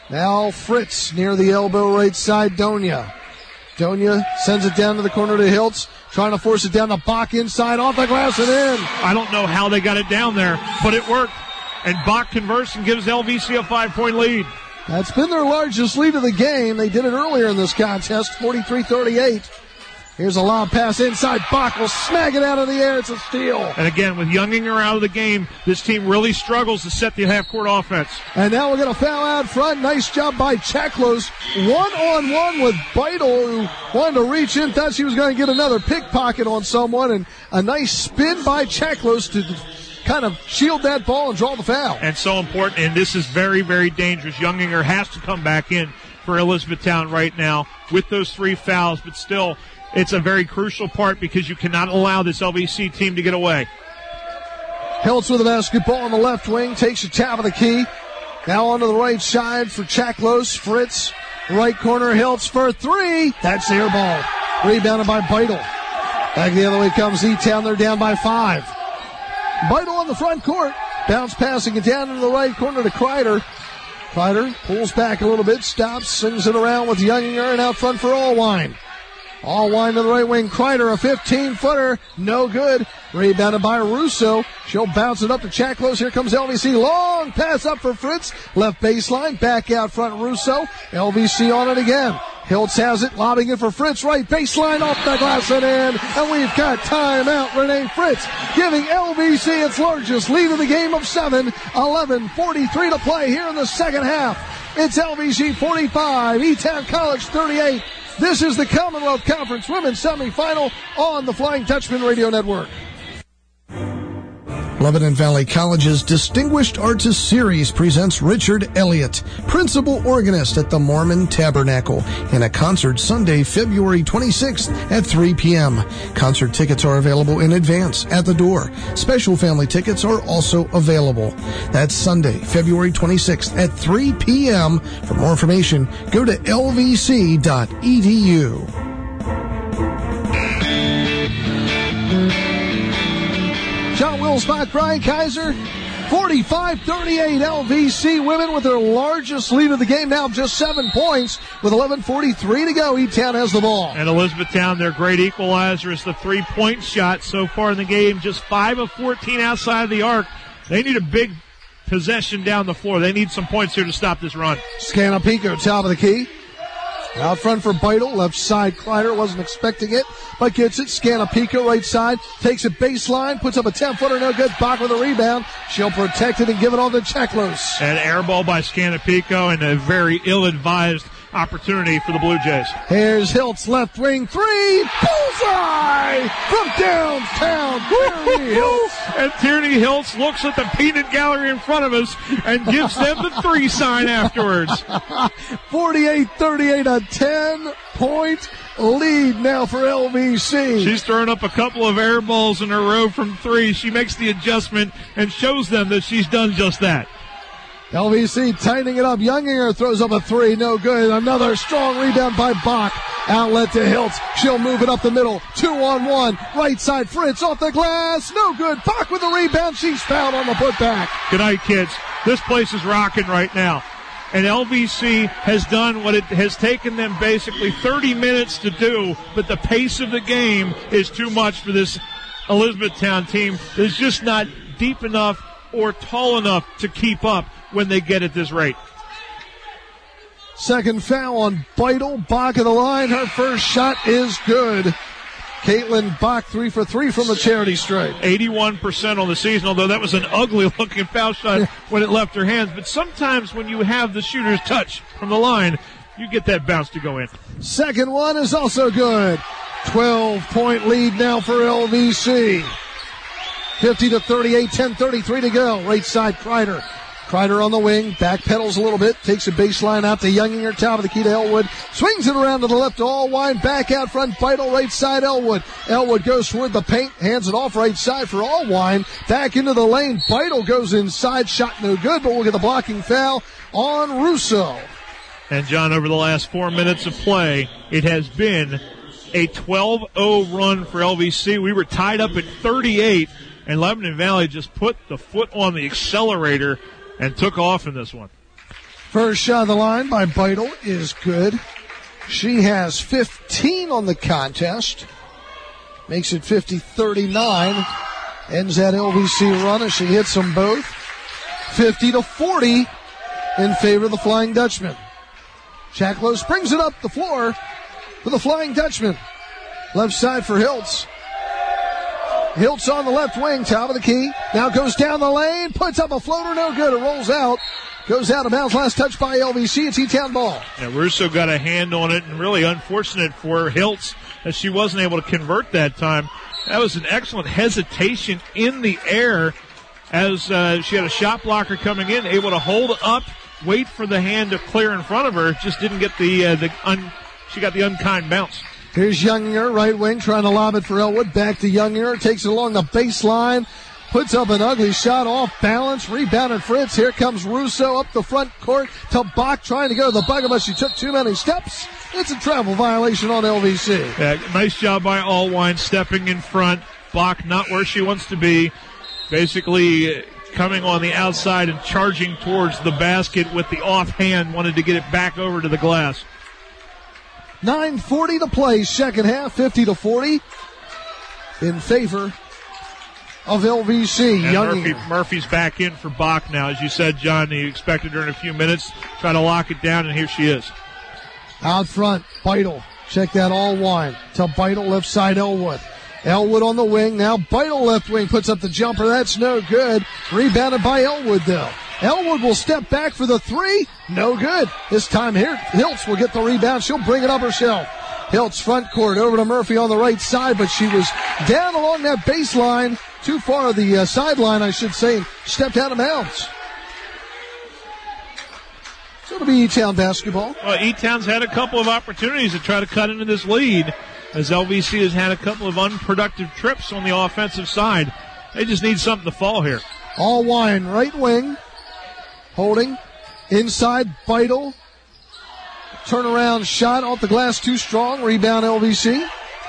Now Fritz near the elbow, right side, Donia. Donia sends it down to the corner to Hiltz, trying to force it down to Bach inside, off the glass and in. I don't know how they got it down there, but it worked. And Bach converts and gives L V C a five-point lead. That's been their largest lead of the game. They did it earlier in this contest, forty-three thirty-eight. Here's a lob pass inside. Bach will snag it out of the air. It's a steal. And again, with Younginger out of the game, this team really struggles to set the half-court offense. And now we're going to foul out front. Nice job by Chaklos. One-on-one with Beidel, who wanted to reach in, thought she was going to get another pickpocket on someone. And a nice spin by Chaklos to kind of shield that ball and draw the foul. And so important, and this is very, very dangerous. Younginger has to come back in for Elizabethtown right now with those three fouls, but still, it's a very crucial part because you cannot allow this L V C team to get away. Hiltz with the basketball on the left wing, takes the top of the key. Now onto the right side for Chaklos. Fritz, right corner, Hiltz for three. That's air ball. Rebounded by Beidel. Back the other way comes E-Town. They're down by five. Beidel on the front court. Bounce passing it down into the right corner to Kreider. Kreider pulls back a little bit, stops, sings it around with Younginger, and out front for Allwine. Allwine to the right wing. Kreider, a fifteen-footer. No good. Rebounded by Russo. She'll bounce it up to Chaklos. Here comes L V C. Long pass up for Fritz. Left baseline. Back out front Russo. L V C on it again. Hiltz has it. Lobbing it for Fritz. Right baseline. Off the glass and in. And we've got timeout. Renee Fritz giving L V C its largest lead of the game of seven. eleven forty-three to play here in the second half. It's L V C forty-five. E-Town College thirty-eight. This is the Commonwealth Conference Women's Semifinal on the Flying Dutchman Radio Network. Lebanon Valley College's Distinguished Artist Series presents Richard Elliott, principal organist at the Mormon Tabernacle, in a concert Sunday, February twenty-sixth at three p.m. Concert tickets are available in advance at the door. Special family tickets are also available. That's Sunday, February twenty-sixth at three p.m. For more information, go to L V C dot E D U. John Wilsbach, Brian Kaiser, forty-five thirty-eight L V C women with their largest lead of the game now, just seven points with eleven forty-three to go. E-Town has the ball. And Elizabethtown, their great equalizer, is the three-point shot so far in the game, just five of fourteen outside of the arc. They need a big possession down the floor. They need some points here to stop this run. Scanapico, top of the key. Out front for Beidel, left side Kreider, wasn't expecting it, but gets it. Scanapico, right side, takes it baseline, puts up a ten-footer, no good. Bach with a rebound. She'll protect it and give it on to Chaklos. An air ball by Scanapico and a very ill-advised opportunity for the Blue Jays. Here's Hiltz, left wing, three, bullseye from downtown. Tierney Hiltz. And Tierney Hiltz looks at the peanut gallery in front of us and gives them the three sign afterwards. forty-eight thirty-eight, a ten-point lead now for L V C. She's throwing up a couple of air balls in a row from three. She makes the adjustment and shows them that she's done just that. L V C tightening it up. Younginger throws up a three. No good. Another strong rebound by Bach. Outlet to Hiltz. She'll move it up the middle. Two on one. Right side Fritz off the glass. No good. Bach with the rebound. She's fouled on the putback. Good night, kids. This place is rocking right now. And L V C has done what it has taken them basically thirty minutes to do, but the pace of the game is too much for this Elizabethtown team. It's just not deep enough or tall enough to keep up when they get at this rate. Second foul on Beidel. Bach at the line. Her first shot is good. Caitlin Bach, three for three from the charity stripe. eighty-one percent on the season, although that was an ugly-looking foul shot when it left her hands. But sometimes when you have the shooter's touch from the line, you get that bounce to go in. Second one is also good. twelve-point lead now for L V C. fifty to thirty-eight, ten thirty-three to go. Right side, Kreider. Kreider on the wing, back pedals a little bit, takes a baseline out to Younginger, top of the key to Elwood, swings it around to the left to Allwine, back out front, Beidel, right side, Elwood. Elwood goes toward the paint, hands it off right side for Allwine, back into the lane, Beidel goes inside, shot no good, but we'll get the blocking foul on Russo. And John, over the last four minutes of play, it has been a twelve oh run for L V C. We were tied up at thirty-eight, and Lebanon Valley just put the foot on the accelerator and took off in this one. First shot of the line by Beidel is good. She has fifteen on the contest. Makes it fifty thirty-nine. Ends that L V C run as she hits them both. fifty to forty in favor of the Flying Dutchman. Chaklos brings it up the floor for the Flying Dutchman. Left side for Hiltz. Hiltz on the left wing, top of the key. Now goes down the lane, puts up a floater, no good. It rolls out. Goes out of bounds. Last touch by L V C. It's E-Town ball. Yeah, Russo got a hand on it, and really unfortunate for Hiltz that she wasn't able to convert that time. That was an excellent hesitation in the air as uh, she had a shot blocker coming in, able to hold up, wait for the hand to clear in front of her. Just didn't get the uh, the un, she got the unkind bounce. Here's Younginger, right wing, trying to lob it for Elwood. Back to Younginger, takes it along the baseline, puts up an ugly shot off balance, rebounded Fritz. Here comes Russo up the front court to Bach, trying to go to the bucket, but she took too many steps. It's a travel violation on L V C. Yeah, nice job by Allwine stepping in front. Bach not where she wants to be. Basically coming on the outside and charging towards the basket with the offhand, wanted to get it back over to the glass. nine forty to play, second half, fifty to forty in favor of L V C. And Murphy, Murphy's back in for Bach now. As you said, John, you expected her in a few minutes, try to lock it down, and here she is. Out front, Beidel. Check that all wine. To Beidel, left side, Elwood. Elwood on the wing. Now Beidel left wing puts up the jumper. That's no good. Rebounded by Elwood, though. Elwood will step back for the three. No good. This time here, Hiltz will get the rebound. She'll bring it up herself. Hiltz front court over to Murphy on the right side, but she was down along that baseline, too far the uh, sideline, I should say, and stepped out of bounds. So it'll be E-Town basketball. Well, E-Town's had a couple of opportunities to try to cut into this lead, as L V C has had a couple of unproductive trips on the offensive side. They just need something to fall here. All wine, right wing. Holding. Inside, Beidel. Turnaround shot off the glass, too strong. Rebound, L V C.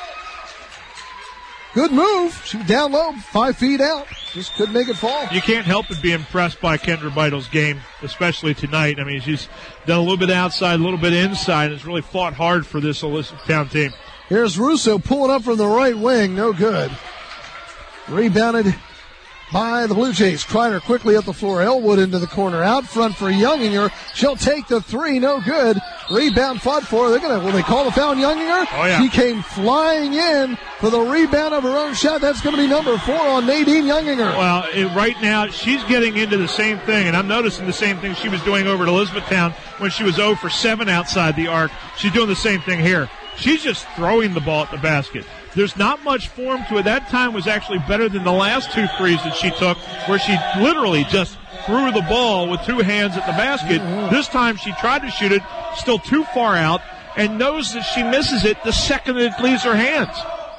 Good move. She was down low, five feet out. Just couldn't make it fall. You can't help but be impressed by Kendra Beidel's game, especially tonight. I mean, she's done a little bit outside, a little bit inside, and has really fought hard for this Elizabethtown team. Here's Russo pulling up from the right wing. No good. Rebounded by the Blue Jays. Kreider quickly up the floor. Elwood into the corner. Out front for Younginger. She'll take the three. No good. Rebound fought for. They're gonna, will they call the foul on Younginger? Oh, yeah. She came flying in for the rebound of her own shot. That's going to be number four on Nadine Younginger. Well, it, right now, she's getting into the same thing, and I'm noticing the same thing she was doing over at Elizabethtown when she was zero for seven outside the arc. She's doing the same thing here. She's just throwing the ball at the basket. There's not much form to it. That time was actually better than the last two threes that she took, where she literally just threw the ball with two hands at the basket. Mm-hmm. This time she tried to shoot it, still too far out, and knows that she misses it the second that it leaves her hands.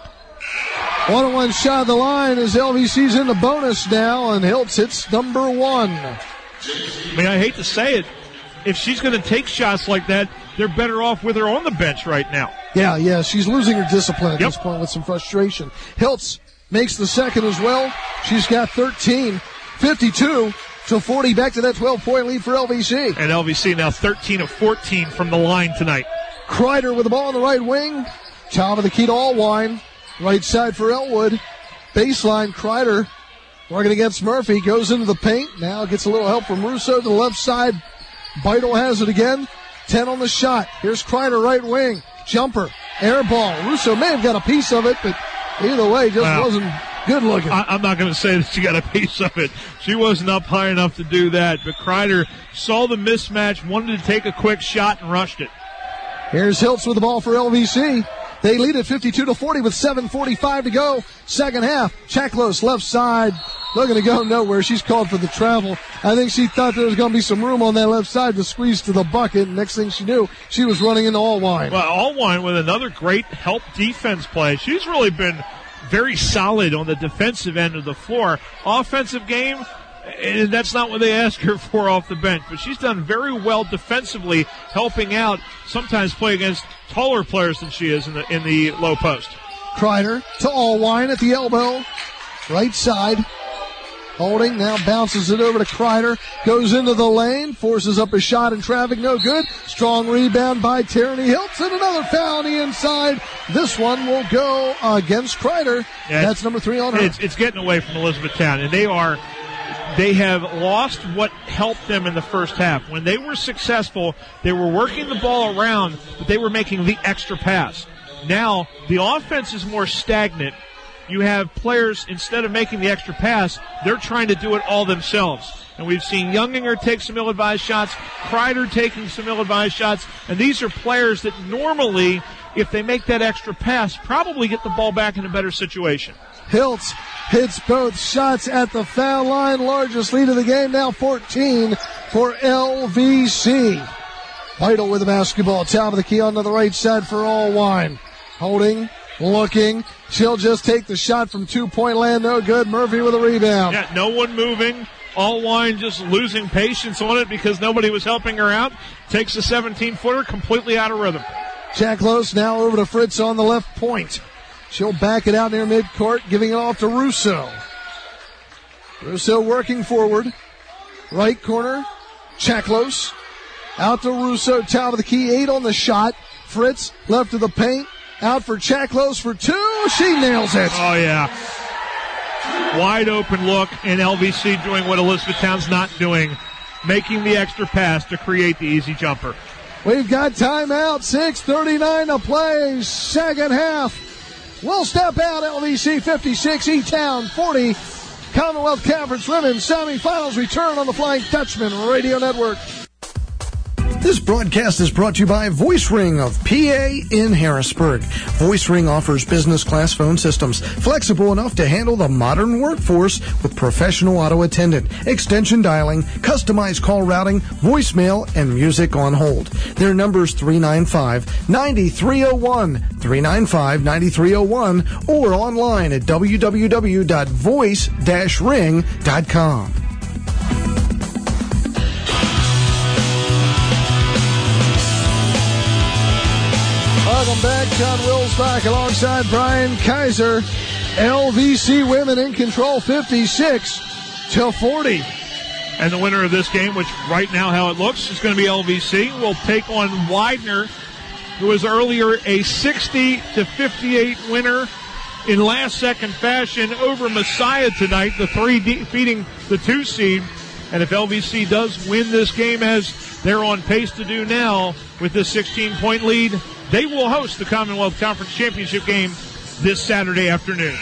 One on one shot of the line as L V C's in the bonus now, and Hiltz hits number one. I mean, I hate to say it. If she's going to take shots like that, they're better off with her on the bench right now. Yeah, yeah, she's losing her discipline at yep. this point with some frustration. Hiltz makes the second as well. She's got thirteen, fifty-two to forty, back to that twelve-point lead for L V C. And L V C now thirteen of fourteen from the line tonight. Kreider with the ball on the right wing. Top of the key to Allwine. Right side for Elwood. Baseline, Kreider working against Murphy. Goes into the paint. Now gets a little help from Russo to the left side. Beidel has it again. ten on the shot. Here's Kreider, right wing. Jumper. Air ball. Russo may have got a piece of it, but either way, just wow. wasn't good looking. I, I'm not going to say that she got a piece of it. She wasn't up high enough to do that, but Kreider saw the mismatch, wanted to take a quick shot, and rushed it. Here's Hiltz with the ball for L V C. They lead at fifty-two to forty with seven forty-five to go. Second half. Chaklos left side. Looking to go nowhere. She's called for the travel. I think she thought there was going to be some room on that left side to squeeze to the bucket. Next thing she knew, she was running into Allwine. Well, Allwine with another great help defense play. She's really been very solid on the defensive end of the floor. Offensive game, and that's not what they ask her for off the bench. But she's done very well defensively, helping out, sometimes play against taller players than she is in the in the low post. Kreider to Allwine at the elbow. Right side. Holding, now bounces it over to Kreider. Goes into the lane, forces up a shot in traffic, no good. Strong rebound by Tierney Hiltz, and another foul on the inside. This one will go against Kreider. Yeah, That's number three on her. It's, it's getting away from Elizabethtown, and they are, they have lost what helped them in the first half. When they were successful, they were working the ball around, but they were making the extra pass. Now, the offense is more stagnant. You have players, instead of making the extra pass, they're trying to do it all themselves. And we've seen Younginger take some ill-advised shots, Kreider taking some ill-advised shots, and these are players that normally, if they make that extra pass, probably get the ball back in a better situation. Hiltz hits both shots at the foul line. Largest lead of the game, now fourteen for L V C. Vital with the basketball. Top of the key onto the right side for Allwine. Holding, looking. She'll just take the shot from two-point land. No good. Murphy with a rebound. Yeah, no one moving. Allwine just losing patience on it because nobody was helping her out. Takes a seventeen-footer completely out of rhythm. Chaklos now over to Fritz on the left point. She'll back it out near midcourt, giving it off to Russo. Russo working forward. Right corner. Chaklos. Out to Russo. Top of the key. Eight on the shot. Fritz left of the paint. Out for Chaklos for two. She nails it. Oh, yeah. Wide open look, and L V C doing what Elizabethtown's not doing, making the extra pass to create the easy jumper. We've got timeout. six thirty-nine to play. Second half. We'll step out. L V C fifty-six, E-Town forty. Commonwealth Conference Women's Semifinals return on the Flying Dutchman Radio Network. This broadcast is brought to you by Voice Ring of P A in Harrisburg. Voice Ring offers business class phone systems flexible enough to handle the modern workforce with professional auto attendant, extension dialing, customized call routing, voicemail, and music on hold. Their number is three nine five, nine three zero one, three nine five, nine three zero one, or online at w w w dot voice dash ring dot com. Welcome back. John Wills back alongside Brian Kaiser. L V C women in control fifty-six to forty. And the winner of this game, which right now how it looks, is going to be L V C, will take on Widener, who was earlier a sixty to fifty-eight winner in last-second fashion over Messiah tonight, the three defeating the two seed. And if L V C does win this game, as they're on pace to do now with this sixteen-point lead, they will host the Commonwealth Conference Championship game this Saturday afternoon.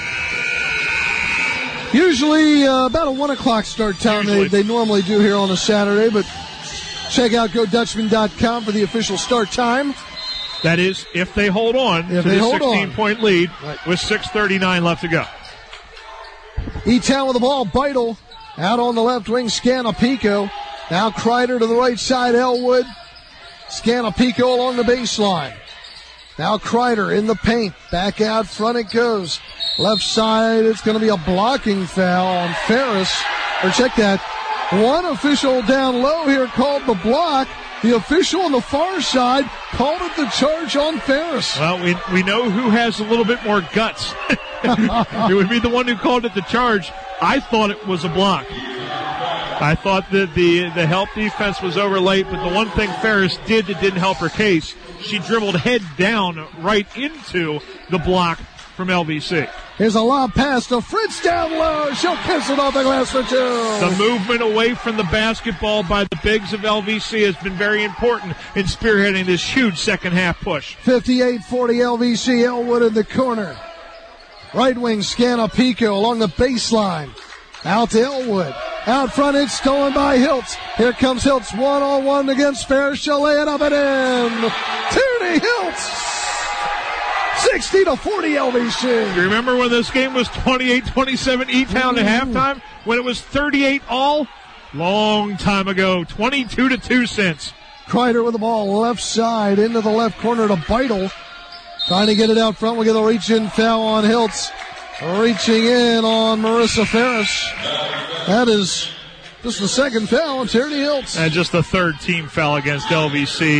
Usually uh, about a one o'clock start time they, they normally do here on a Saturday, but check out go dutchman dot com for the official start time. That is, if they hold on if to the sixteen-point lead right. with six thirty-nine left to go. E-Town with the ball, Beidel out on the left wing, Scanapico. Now Kreider to the right side, Elwood. Scanapico along the baseline. Now Kreider in the paint. Back out front it goes. Left side, it's going to be a blocking foul on Ferris. Or check that. One official down low here called the block. The official on the far side called it the charge on Ferris. Well, we we know who has a little bit more guts. It would be the one who called it the charge. I thought it was a block. I thought that the, the help defense was over late, but the one thing Ferris did that didn't help her case, she dribbled head down right into the block from L V C. Here's a lob pass to Fritz down low. She'll kiss it off the glass for two. The movement away from the basketball by the bigs of L V C has been very important in spearheading this huge second half push. fifty-eight forty L V C. Elwood in the corner. Right wing Scanapico along the baseline. Out to Elwood. Out front, it's stolen by Hiltz. Here comes Hiltz one-on-one against Ferris. She'll lay it up and in. Tierney Hiltz. sixty to forty L V C. You remember when this game was twenty-eight twenty-seven E-Town at halftime? When it was thirty-eight all? Long time ago. twenty-two to two cents. Kreider with the ball left side into the left corner to Beidel. Trying to get it out front. We get a reach-in foul on Hiltz. Reaching in on Marissa Ferris. That is just the second foul on Tierney Hiltz. And just the third team foul against L V C.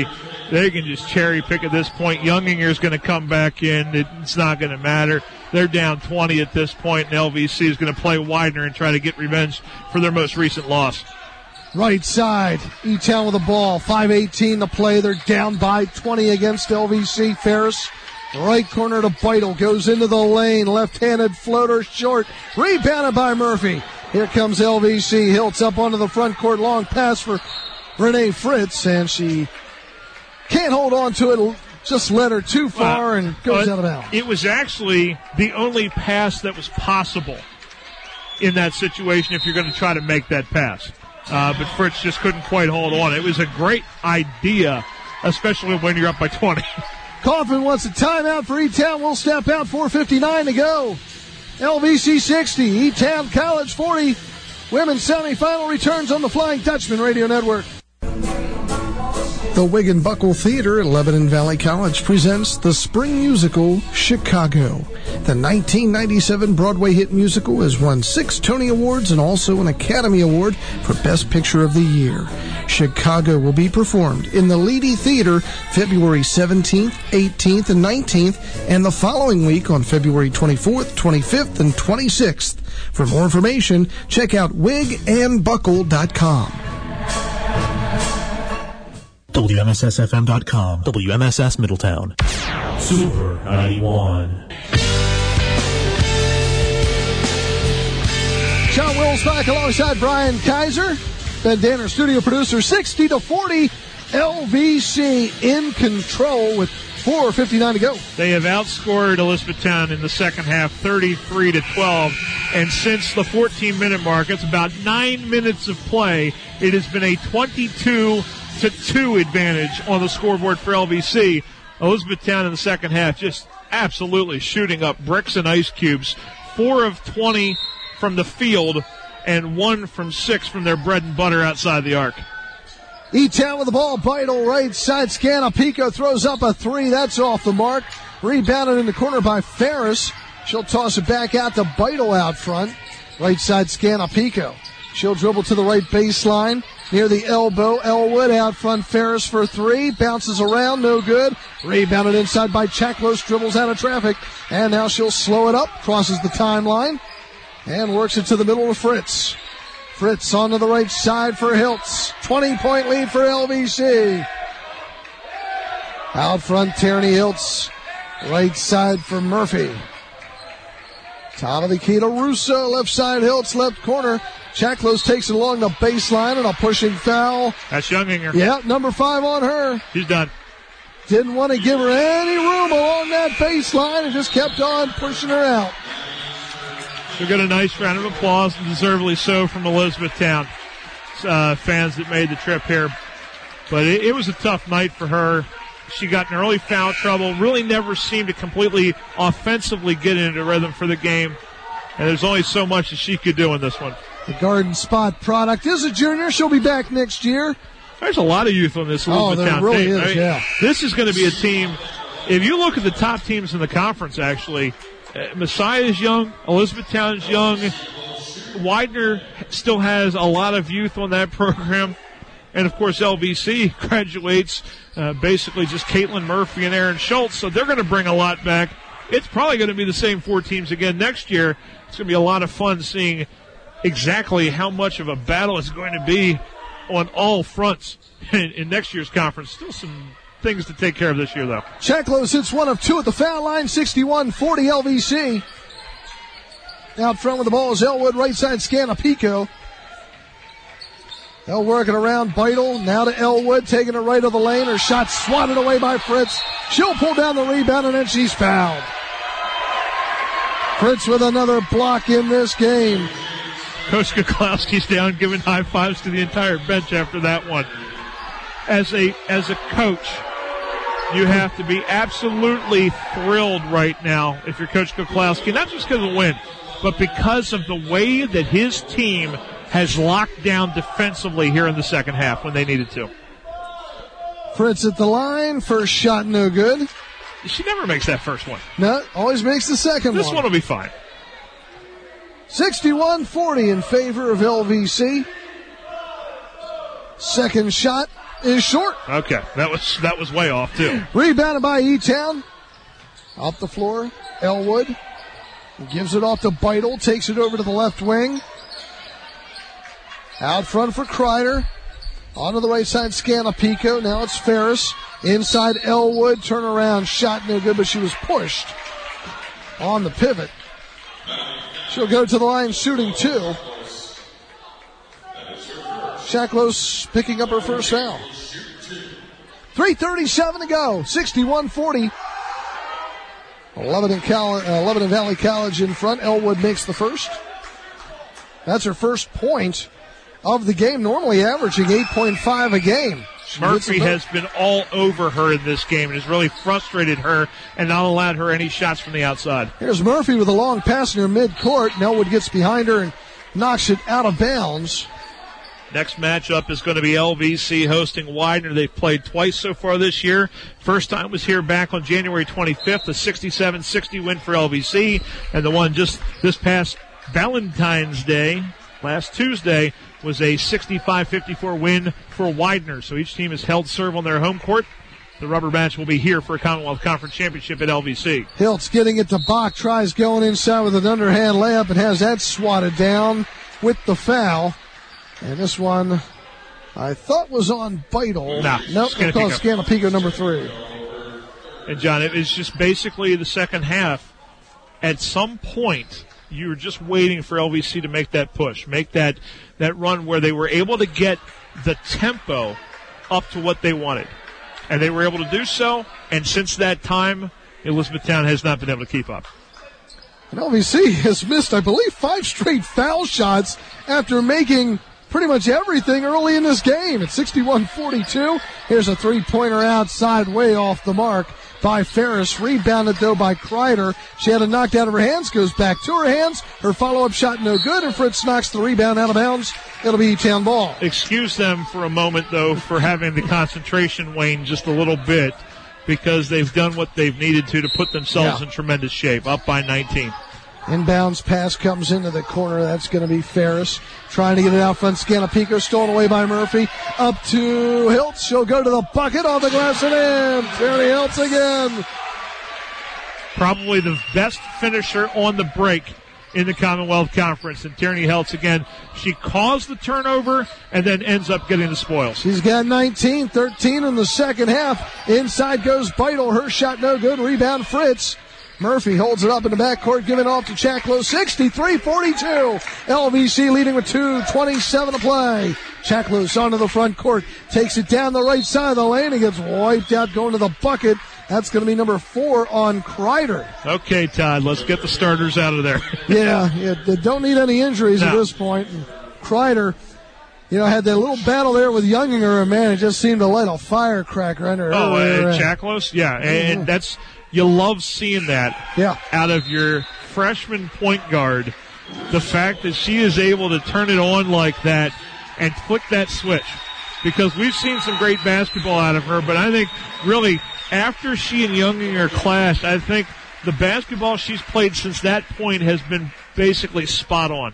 they can just cherry pick at this point. Younginger's going to come back in. It's not going to matter. They're down twenty at this point, and L V C is going to play Widener and try to get revenge for their most recent loss. Right side, E-Town with the ball. five eighteen to play. They're down by twenty against L V C. Ferris, right corner to Beidel. Goes into the lane. Left-handed floater short. Rebounded by Murphy. Here comes L V C. Hiltz up onto the front court. Long pass for Renee Fritz, and she can't hold on to it. Just led her too far and goes uh, out of bounds. It was actually the only pass that was possible in that situation if you're going to try to make that pass. Uh, but Fritz just couldn't quite hold on. It was a great idea, especially when you're up by twenty. Coffin wants a timeout for E-Town. We'll step out. four fifty-nine to go. L V C sixty, E-Town College forty. Women's semifinal returns on the Flying Dutchman Radio Network. The Wigan Buckle Theater at Lebanon Valley College presents the spring musical Chicago. The nineteen ninety-seven Broadway hit musical has won six Tony Awards and also an Academy Award for Best Picture of the Year. Chicago will be performed in the Leedy Theater February seventeenth, eighteenth, and nineteenth, and the following week on February twenty-fourth, twenty-fifth, and twenty-sixth. For more information, check out wig and buckle dot com. W M S S F M dot com, W M S S Middletown. Super ninety-one. John Wills back alongside Brian Kaiser. Ben Danner, studio producer. sixty to forty, L V C in control with four fifty-nine to go. They have outscored Elizabethtown in the second half, thirty-three to twelve. And since the fourteen-minute mark, it's about nine minutes of play, it has been a twenty-two to two advantage on the scoreboard for L V C. Elizabethtown in the second half just absolutely shooting up bricks and ice cubes. Four of twenty from the field and one from six from their bread and butter outside the arc. E-Town with the ball. Beidel right side. Scanapico throws up a three. That's off the mark. Rebounded in the corner by Ferris. She'll toss it back out to Beidel out front. Right side Scanapico. She'll dribble to the right baseline. Near the elbow, Elwood out front. Ferris for three. Bounces around, no good. Rebounded inside by Chaklos. Dribbles out of traffic. And now she'll slow it up. Crosses the timeline. And works it to the middle of Fritz. Fritz onto the right side for Hiltz. twenty-point lead for L V C. Out front, Tierney Hiltz. Right side for Murphy. Top of the key to Russo. Left side, Hiltz. Left corner. Chaklos takes it along the baseline and a pushing foul. That's Younginger. Yeah, number five on her. She's done. Didn't want to give her any room along that baseline and just kept on pushing her out. We got a nice round of applause, and deservedly so, from Elizabethtown uh, fans that made the trip here. But it, it was a tough night for her. She got in early foul trouble, really never seemed to completely offensively get into rhythm for the game. And there's only so much that she could do in this one. The Garden Spot product is a junior. She'll be back next year. There's a lot of youth on this Elizabethtown oh, there really team. Is, I mean, yeah. This is going to be a team, if you look at the top teams in the conference, actually, uh, Messiah is young, Elizabethtown is young, Widener still has a lot of youth on that program, and of course L V C graduates uh, basically just Caitlin Murphy and Aaron Schultz, so they're going to bring a lot back. It's probably going to be the same four teams again next year. It's going to be a lot of fun seeing exactly how much of a battle it's going to be on all fronts in, in next year's conference. Still some things to take care of this year, though. Chaklos hits one of two at the foul line, sixty-one forty L V C. Out front with the ball is Elwood, right side Scanapico. They'll work it around Beidel. Now to Elwood, taking it right of the lane. Her shot swatted away by Fritz. She'll pull down the rebound, and then she's fouled. Fritz with another block in this game. Coach Koklowski's down, giving high fives to the entire bench after that one. As a as a coach, you have to be absolutely thrilled right now if you're Coach Koklowski, not just because of the win, but because of the way that his team has locked down defensively here in the second half when they needed to. Fritz at the line, first shot no good. She never makes that first one. No, always makes the second this one. This one will be fine. sixty-one forty in favor of L V C. Second shot is short. Okay, that was that was way off, too. Rebounded by E-Town. Up the floor, Elwood gives it off to Beidel, takes it over to the left wing. Out front for Kreider. Onto the right side, Scanapico. Now it's Ferris. Inside Elwood, turnaround shot, no good, but she was pushed on the pivot. She'll go to the line shooting two. Shaklos picking up her first foul. three thirty-seven to go, sixty-one forty. Lebanon, Cal- uh, Lebanon Valley College in front. Elwood makes the first. That's her first point of the game, normally averaging eight point five a game. She Murphy has been all over her in this game and has really frustrated her and not allowed her any shots from the outside. Here's Murphy with a long pass near midcourt. And Elwood gets behind her and knocks it out of bounds. Next matchup is going to be L V C hosting Widener. They've played twice so far this year. First time was here back on January twenty-fifth, a sixty-seven sixty win for L V C. And the one just this past Valentine's Day, last Tuesday, was a sixty-five fifty-four win for Widener. So each team has held serve on their home court. The rubber match will be here for a Commonwealth Conference Championship at L V C. Hiltz getting it to Bach, tries going inside with an underhand layup and has that swatted down with the foul. And this one, I thought was on Beidel. Nah, nope, Scanapico. Called Scanapico number three. And, John, it was just basically the second half. At some point, you were just waiting for L V C to make that push, make that, that run where they were able to get the tempo up to what they wanted. And they were able to do so, and since that time, Elizabethtown has not been able to keep up. And L V C has missed, I believe, five straight foul shots after making pretty much everything early in this game. It's sixty-one forty-two. Here's a three-pointer outside, way off the mark by Ferris. Rebounded, though, by Kreider. She had it knocked out of her hands, goes back to her hands. Her follow-up shot no good, and Fritz knocks the rebound out of bounds. It'll be E-Town ball. Excuse them for a moment, though, for having the concentration wane just a little bit, because they've done what they've needed to to put themselves yeah. in tremendous shape, up by nineteen. Inbounds pass comes into the corner. That's going to be Ferris trying to get it out front. Scanapico stolen away by Murphy. Up to Hiltz. She'll go to the bucket on the glass and in. Tierney Hiltz again. Probably the best finisher on the break in the Commonwealth Conference. And Tierney Hiltz again, she caused the turnover and then ends up getting the spoils. She's got nineteen, thirteen in the second half. Inside goes Beidel. Her shot no good. Rebound Fritz. Murphy holds it up in the backcourt, giving off to Chaklos, sixty-three forty-two. L V C leading with two twenty-seven to play. Chaklos onto the front court, takes it down the right side of the lane and gets wiped out going to the bucket. That's going to be number four on Kreider. Okay, Todd, let's get the starters out of there. yeah, yeah, they don't need any injuries no. at this point. And Kreider, you know, had that little battle there with Younginger, and man, it just seemed to light a firecracker under her. Oh, uh, Chaklos? Yeah, and, and that's... You love seeing that yeah. out of your freshman point guard. The fact that she is able to turn it on like that and flick that switch. Because we've seen some great basketball out of her, but I think really after she and Younginger clashed, I think the basketball she's played since that point has been basically spot on.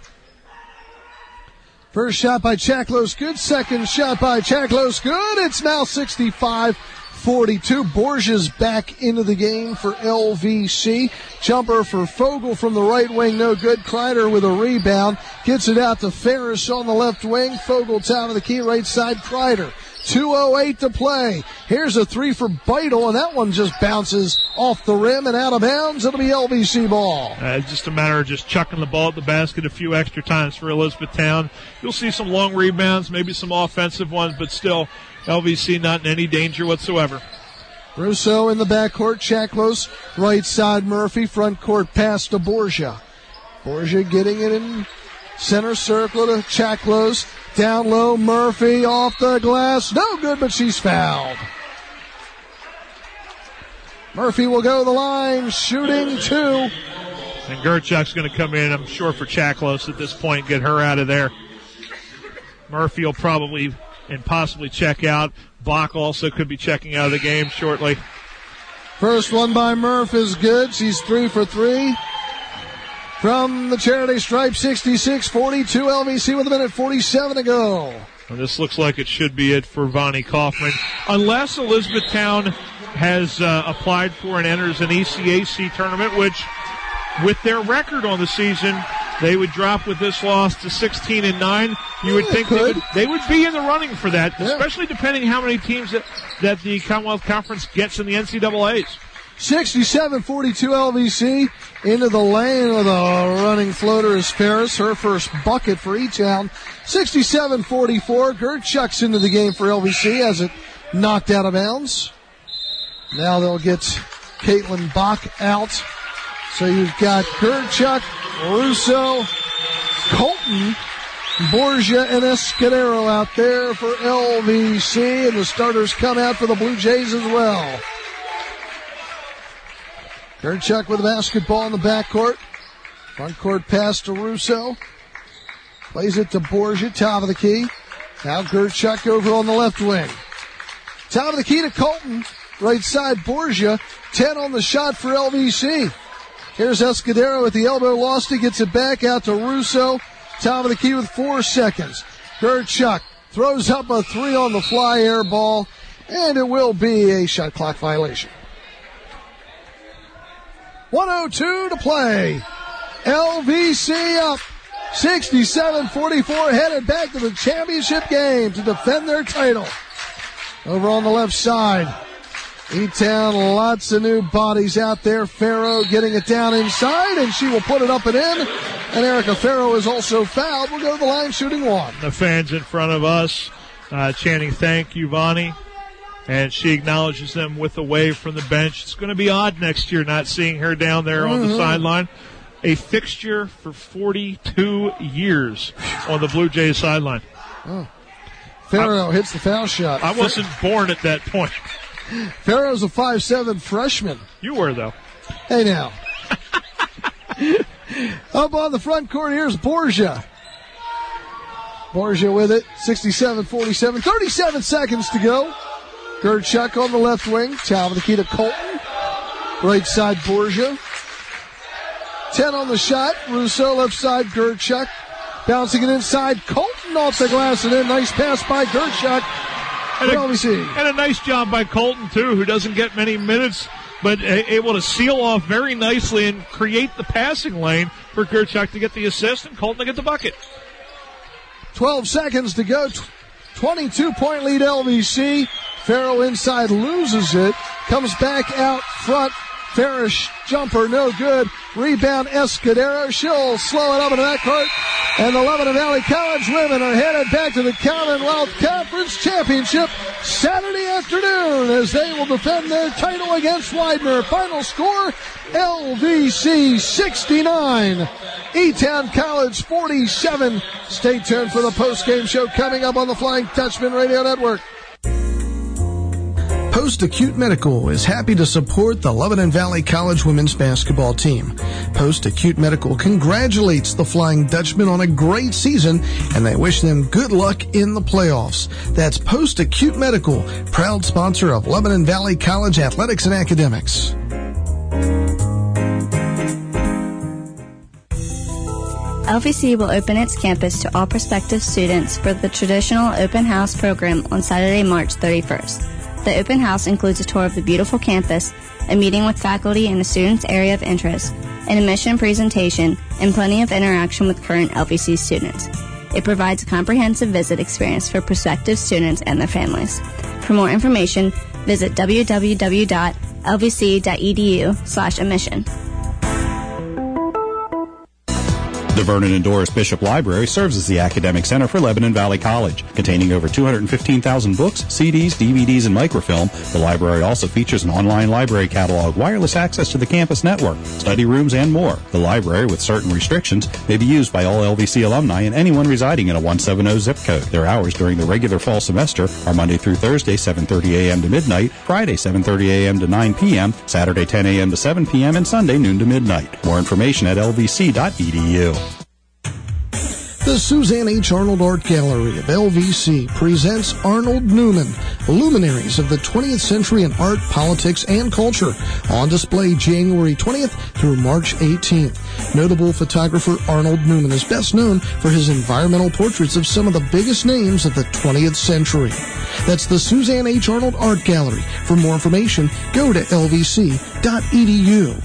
First shot by Chaklos, good. Second shot by Chaklos, good. It's now sixty-five forty-two. Borges back into the game for L V C. Jumper for Fogel from the right wing, no good. Kreider with a rebound. Gets it out to Ferris on the left wing. Fogel top of the key, right side, Kreider. two oh eight to play. Here's a three for Beidel, and that one just bounces off the rim and out of bounds. It'll be L V C ball. Uh, it's just a matter of just chucking the ball at the basket a few extra times for Elizabethtown. You'll see some long rebounds, maybe some offensive ones, but still L V C not in any danger whatsoever. Russo in the backcourt. Chaklos, right side Murphy. Front court pass to Borgia. Borgia getting it in center circle to Chaklos. Down low, Murphy off the glass. No good, but she's fouled. Murphy will go to the line, shooting two. And Gerchuk's going to come in, I'm sure, for Chaklos at this point, get her out of there. Murphy will probably and possibly check out. Bach also could be checking out of the game shortly. First one by Murph is good. She's three for three. From the charity stripe, sixty-six forty-two. L V C with a minute forty-seven to go. And this looks like it should be it for Vonnie Kaufman. Unless Elizabethtown has uh, applied for and enters an E C A C tournament, which, with their record on the season, they would drop with this loss to sixteen and nine. You would yeah, think they, they would, they would be in the running for that, yeah. especially depending how many teams that, that the Commonwealth Conference gets in the N C double A's. sixty-seven forty-two L V C into the lane with a running floater is Ferris. Her first bucket for E-Town. sixty-seven forty-four. Gertchuck's into the game for L V C as it knocked out of bounds. Now they'll get Caitlin Bach out. So you've got Gertchuck, Russo, Colton, Borgia, and Escudero out there for L V C. And the starters come out for the Blue Jays as well. Gertchuck with the basketball in the backcourt. Front court pass to Russo. Plays it to Borgia, top of the key. Now Gertchuck over on the left wing. Top of the key to Colton. Right side Borgia. ten on the shot for L V C. Here's Escudero with the elbow lost. He gets it back out to Russo. Top of the key with four seconds. Gertchuck throws up a three on the fly air ball. And it will be a shot clock violation. one oh two to play. L V C up sixty-seven forty-four, headed back to the championship game to defend their title. Over on the left side, E-Town, lots of new bodies out there. Farrow getting it down inside, and she will put it up and in. And Erica Farrow is also fouled. We'll go to the line shooting one. The fans in front of us uh, chanting, "Thank you, Vonnie." And she acknowledges them with a wave from the bench. It's going to be odd next year not seeing her down there on mm-hmm. the sideline. A fixture for forty-two years on the Blue Jays sideline. Oh. Farrow I, hits the foul shot. I wasn't born at that point. Farrow's a five seven freshman. You were, though. Hey, now. Up on the front court, here's Borgia. Borgia with it, sixty-seven forty-seven. thirty-seven seconds to go. Gertchuck on the left wing. Top of the key to Colton. Right side, Borgia. ten on the shot. Rousseau left side, Gertchuck. Bouncing it inside. Colton off the glass and in. Nice pass by Gertchuck. And a, and a nice job by Colton, too, who doesn't get many minutes, but a, able to seal off very nicely and create the passing lane for Gertchuck to get the assist and Colton to get the bucket. twelve seconds to go. twenty-two point lead L V C. Farrow inside loses it. Comes back out front. Farish jumper, no good. Rebound, Escudero. She'll slow it up into that court. And the Lebanon Valley College women are headed back to the Commonwealth Conference Championship Saturday afternoon as they will defend their title against Widener. Final score, L V C sixty-nine, E-Town College forty-seven. Stay tuned for the post-game show coming up on the Flying Dutchman Radio Network. Post-Acute Medical is happy to support the Lebanon Valley College women's basketball team. Post-Acute Medical congratulates the Flying Dutchman on a great season, and they wish them good luck in the playoffs. That's Post-Acute Medical, proud sponsor of Lebanon Valley College Athletics and Academics. L V C will open its campus to all prospective students for the traditional open house program on Saturday, March thirty-first. The open house includes a tour of the beautiful campus, a meeting with faculty in the student's area of interest, an admission presentation, and plenty of interaction with current L V C students. It provides a comprehensive visit experience for prospective students and their families. For more information, visit w w w dot l v c dot e d u slash admission. The Vernon and Doris Bishop Library serves as the academic center for Lebanon Valley College. Containing over two hundred fifteen thousand books, C Ds, D V Ds, and microfilm, the library also features an online library catalog, wireless access to the campus network, study rooms, and more. The library, with certain restrictions, may be used by all L V C alumni and anyone residing in a one seventy zip code. Their hours during the regular fall semester are Monday through Thursday, seven thirty a.m. to midnight, Friday, seven thirty a.m. to nine p.m., Saturday, ten a.m. to seven p.m., and Sunday, noon to midnight. More information at l v c dot e d u. The Suzanne H. Arnold Art Gallery of L V C presents Arnold Newman, Luminaries of the twentieth Century in Art, Politics, and Culture, on display January twentieth through March eighteenth. Notable photographer Arnold Newman is best known for his environmental portraits of some of the biggest names of the twentieth century. That's the Suzanne H. Arnold Art Gallery. For more information, go to L V C dot E D U.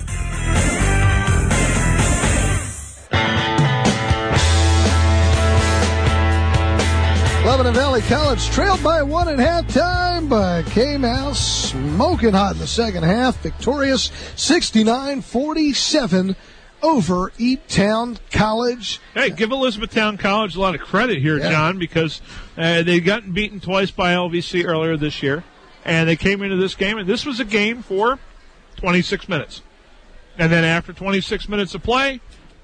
Lebanon Valley College trailed by one at halftime, but came out smoking hot in the second half, victorious sixty-nine forty-seven over Eattown College. Hey, give Elizabethtown College a lot of credit here, yeah. John, because uh, they'd gotten beaten twice by L V C earlier this year, and they came into this game, and this was a game for twenty-six minutes. And then after twenty-six minutes of play,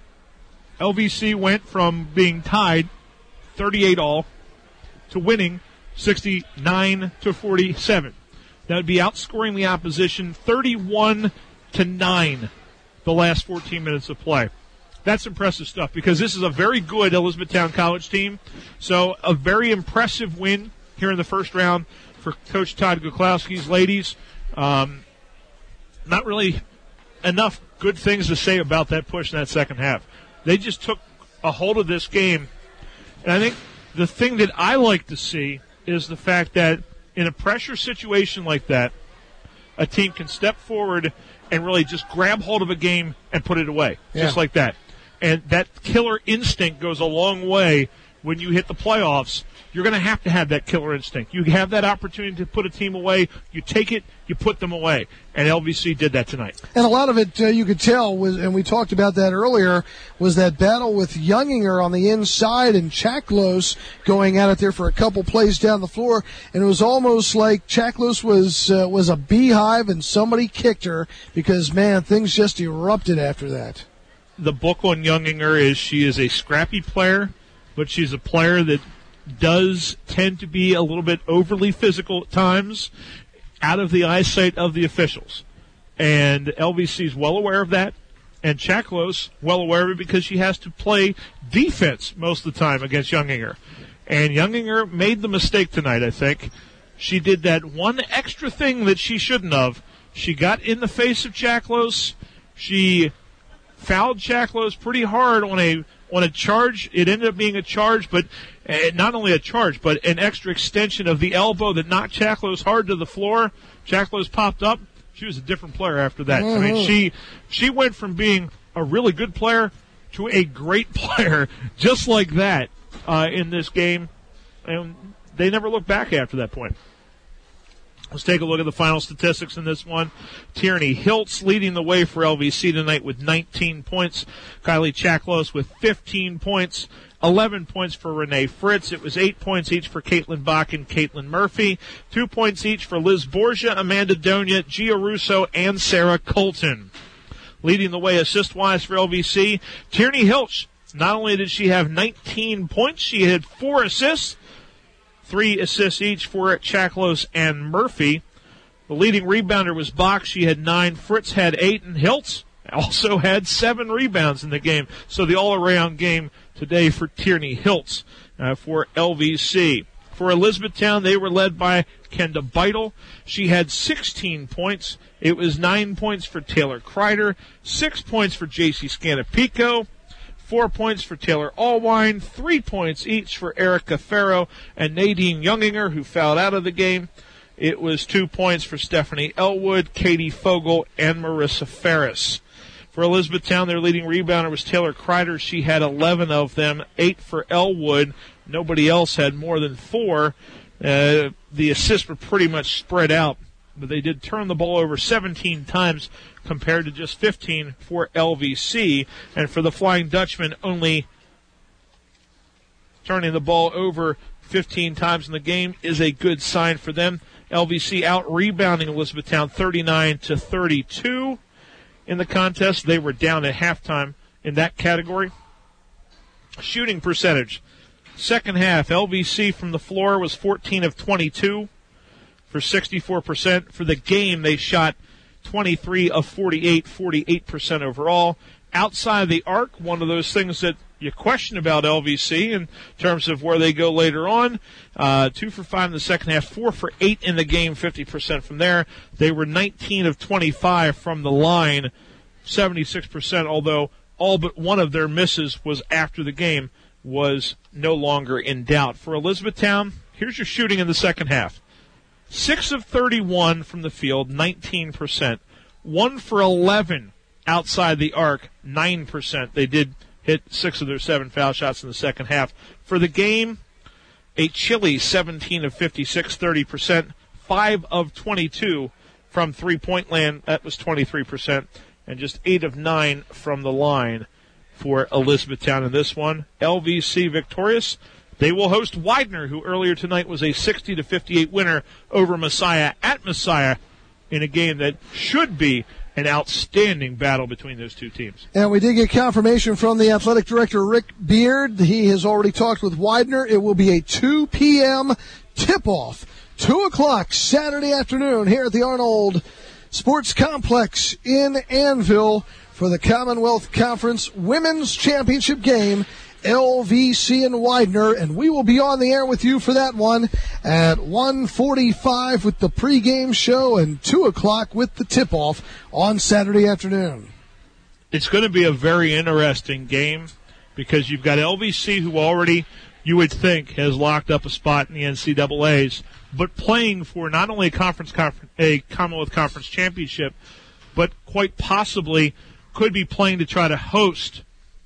L V C went from being tied thirty-eight all to winning sixty-nine to forty-seven. That would be outscoring the opposition thirty-one to nine the last fourteen minutes of play. That's impressive stuff because this is a very good Elizabethtown College team. So a very impressive win here in the first round for Coach Todd Goklowski's ladies. Um, not really enough good things to say about that push in that second half. They just took a hold of this game. And I think the thing that I like to see is the fact that in a pressure situation like that, a team can step forward and really just grab hold of a game and put it away, yeah. just like that. And that killer instinct goes a long way when you hit the playoffs. You're going to have to have that killer instinct. You have that opportunity to put a team away. You take it, you put them away. And L V C did that tonight. And a lot of it, uh, you could tell, was, and we talked about that earlier, was that battle with Younginger on the inside and Chaklos going at it there for a couple plays down the floor. And it was almost like Chaklos was, uh, was a beehive and somebody kicked her because, man, things just erupted after that. The book on Younginger is she is a scrappy player, but she's a player that does tend to be a little bit overly physical at times, out of the eyesight of the officials. And L V C is well aware of that, and Chaklos well aware of it because she has to play defense most of the time against Younginger. And Younginger made the mistake tonight, I think. She did that one extra thing that she shouldn't have. She got in the face of Chaklos. She fouled Chaklos pretty hard on a on a charge. It ended up being a charge, but uh, not only a charge, but an extra extension of the elbow that knocked Chaklos hard to the floor. Chaklos popped up. She was a different player after that. Mm-hmm. I mean, she she went from being a really good player to a great player just like that uh, in this game, and they never looked back after that point. Let's take a look at the final statistics in this one. Tierney Hiltz leading the way for L V C tonight with nineteen points. Kylie Chaklos with fifteen points. eleven points for Renee Fritz. It was eight points each for Caitlin Bach and Caitlin Murphy. Two points each for Liz Borgia, Amanda Donia, Gia Russo, and Sarah Colton. Leading the way assist-wise for L V C, Tierney Hiltz. Not only did she have nineteen points, she had four assists. Three assists each for Chaklos and Murphy. The leading rebounder was Bach. She had nine. Fritz had eight. And Hiltz also had seven rebounds in the game. So the all-around game today for Tierney Hiltz uh, for L V C. For Elizabethtown, they were led by Kenda Beitel. She had sixteen points. It was nine points for Taylor Kreider, six points for J C Scanapico, Four points for Taylor Allwine, three points each for Erica Farrow and Nadine Younginger, who fouled out of the game. It was two points for Stephanie Elwood, Katie Fogel, and Marissa Ferris. For Elizabethtown, their leading rebounder was Taylor Kreider. She had eleven of them, eight for Elwood. Nobody else had more than four. Uh, the assists were pretty much spread out, but they did turn the ball over seventeen times compared to just fifteen for L V C. And for the Flying Dutchman, only turning the ball over fifteen times in the game is a good sign for them. L V C out-rebounding Elizabethtown thirty-nine to thirty-two in the contest. They were down at halftime in that category. Shooting percentage. Second half, L V C from the floor was fourteen of twenty-two for sixty-four percent. For the game, they shot twenty-three of forty-eight, forty-eight percent overall. Outside the arc, one of those things that you question about L V C in terms of where they go later on. Uh, two for five in the second half, four for eight in the game, fifty percent from there. They were nineteen of twenty-five from the line, seventy-six percent, although all but one of their misses was after the game was no longer in doubt. For Elizabethtown, here's your shooting in the second half. six of thirty-one from the field, nineteen percent. one for eleven outside the arc, nine percent. They did hit six of their seven foul shots in the second half. For the game, a chilly seventeen of fifty-six, thirty percent. five of twenty-two from three-point land, that was twenty-three percent. And just eight of nine from the line for Elizabethtown in this one. L V C victorious. They will host Widener, who earlier tonight was a sixty to fifty-eight winner over Messiah at Messiah in a game that should be an outstanding battle between those two teams. And we did get confirmation from the athletic director, Rick Beard. He has already talked with Widener. It will be a two p.m. tip-off, two o'clock Saturday afternoon here at the Arnold Sports Complex in Annville for the Commonwealth Conference Women's Championship game, L V C and Widener, and we will be on the air with you for that one at one forty-five with the pregame show and two o'clock with the tip-off on Saturday afternoon. It's going to be a very interesting game because you've got L V C, who already, you would think, has locked up a spot in the N C double A's, but playing for not only a conference, conference a Commonwealth Conference championship, but quite possibly could be playing to try to host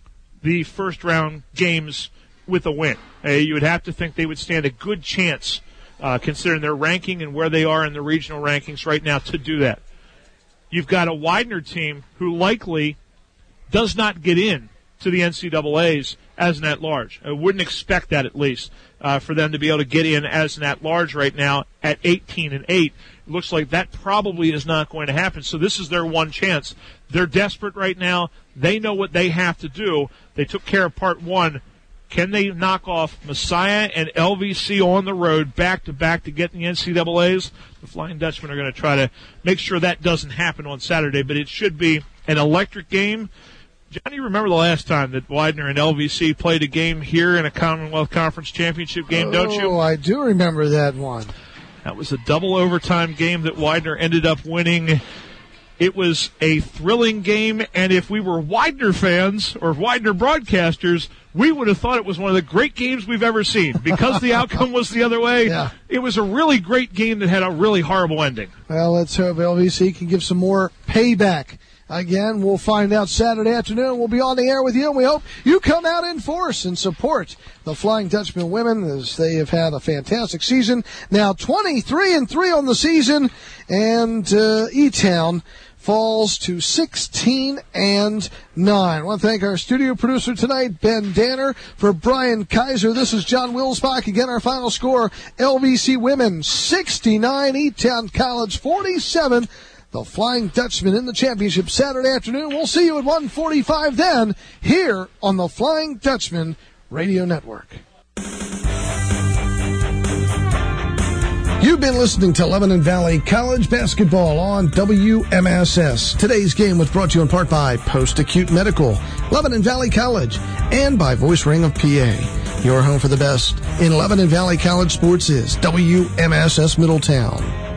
the first round games with a win. Uh, you would have to think they would stand a good chance, uh, considering their ranking and where they are in the regional rankings right now, to do that. You've got a Widener team who likely does not get in to the N C double A's as an at-large. I wouldn't expect that, at least, uh, for them to be able to get in as an at-large right now at eighteen and eight. It looks like that probably is not going to happen. So this is their one chance. They're desperate right now. They know what they have to do. They took care of part one. Can they knock off Messiah and L V C on the road back-to-back to get in the N C double A's? The Flying Dutchmen are going to try to make sure that doesn't happen on Saturday, but it should be an electric game. Johnny, you remember the last time that Widener and L V C played a game here in a Commonwealth Conference championship game, oh, don't you? Oh, I do remember that one. That was a double overtime game that Widener ended up winning. It was a thrilling game, and if we were Widener fans or Widener broadcasters, we would have thought it was one of the great games we've ever seen. Because the outcome was the other way, yeah. It was a really great game that had a really horrible ending. Well, let's hope L V C can give some more payback. Again, we'll find out Saturday afternoon. We'll be on the air with you, and we hope you come out in force and support the Flying Dutchman women, as they have had a fantastic season. Now twenty-three and three on the season, and uh, E-Town falls to sixteen and nine. I want to thank our studio producer tonight, Ben Danner. For Brian Kaiser, this is John Wilsbach. Again, our final score, L V C women sixty-nine, E-Town College forty-seven. The Flying Dutchman in the championship Saturday afternoon. We'll see you at one forty-five then, here on the Flying Dutchman Radio Network. You've been listening to Lebanon Valley College basketball on W M S S. Today's game was brought to you in part by Post-Acute Medical, Lebanon Valley College, and by Voice Ring of P A. Your home for the best in Lebanon Valley College sports is W M S S Middletown.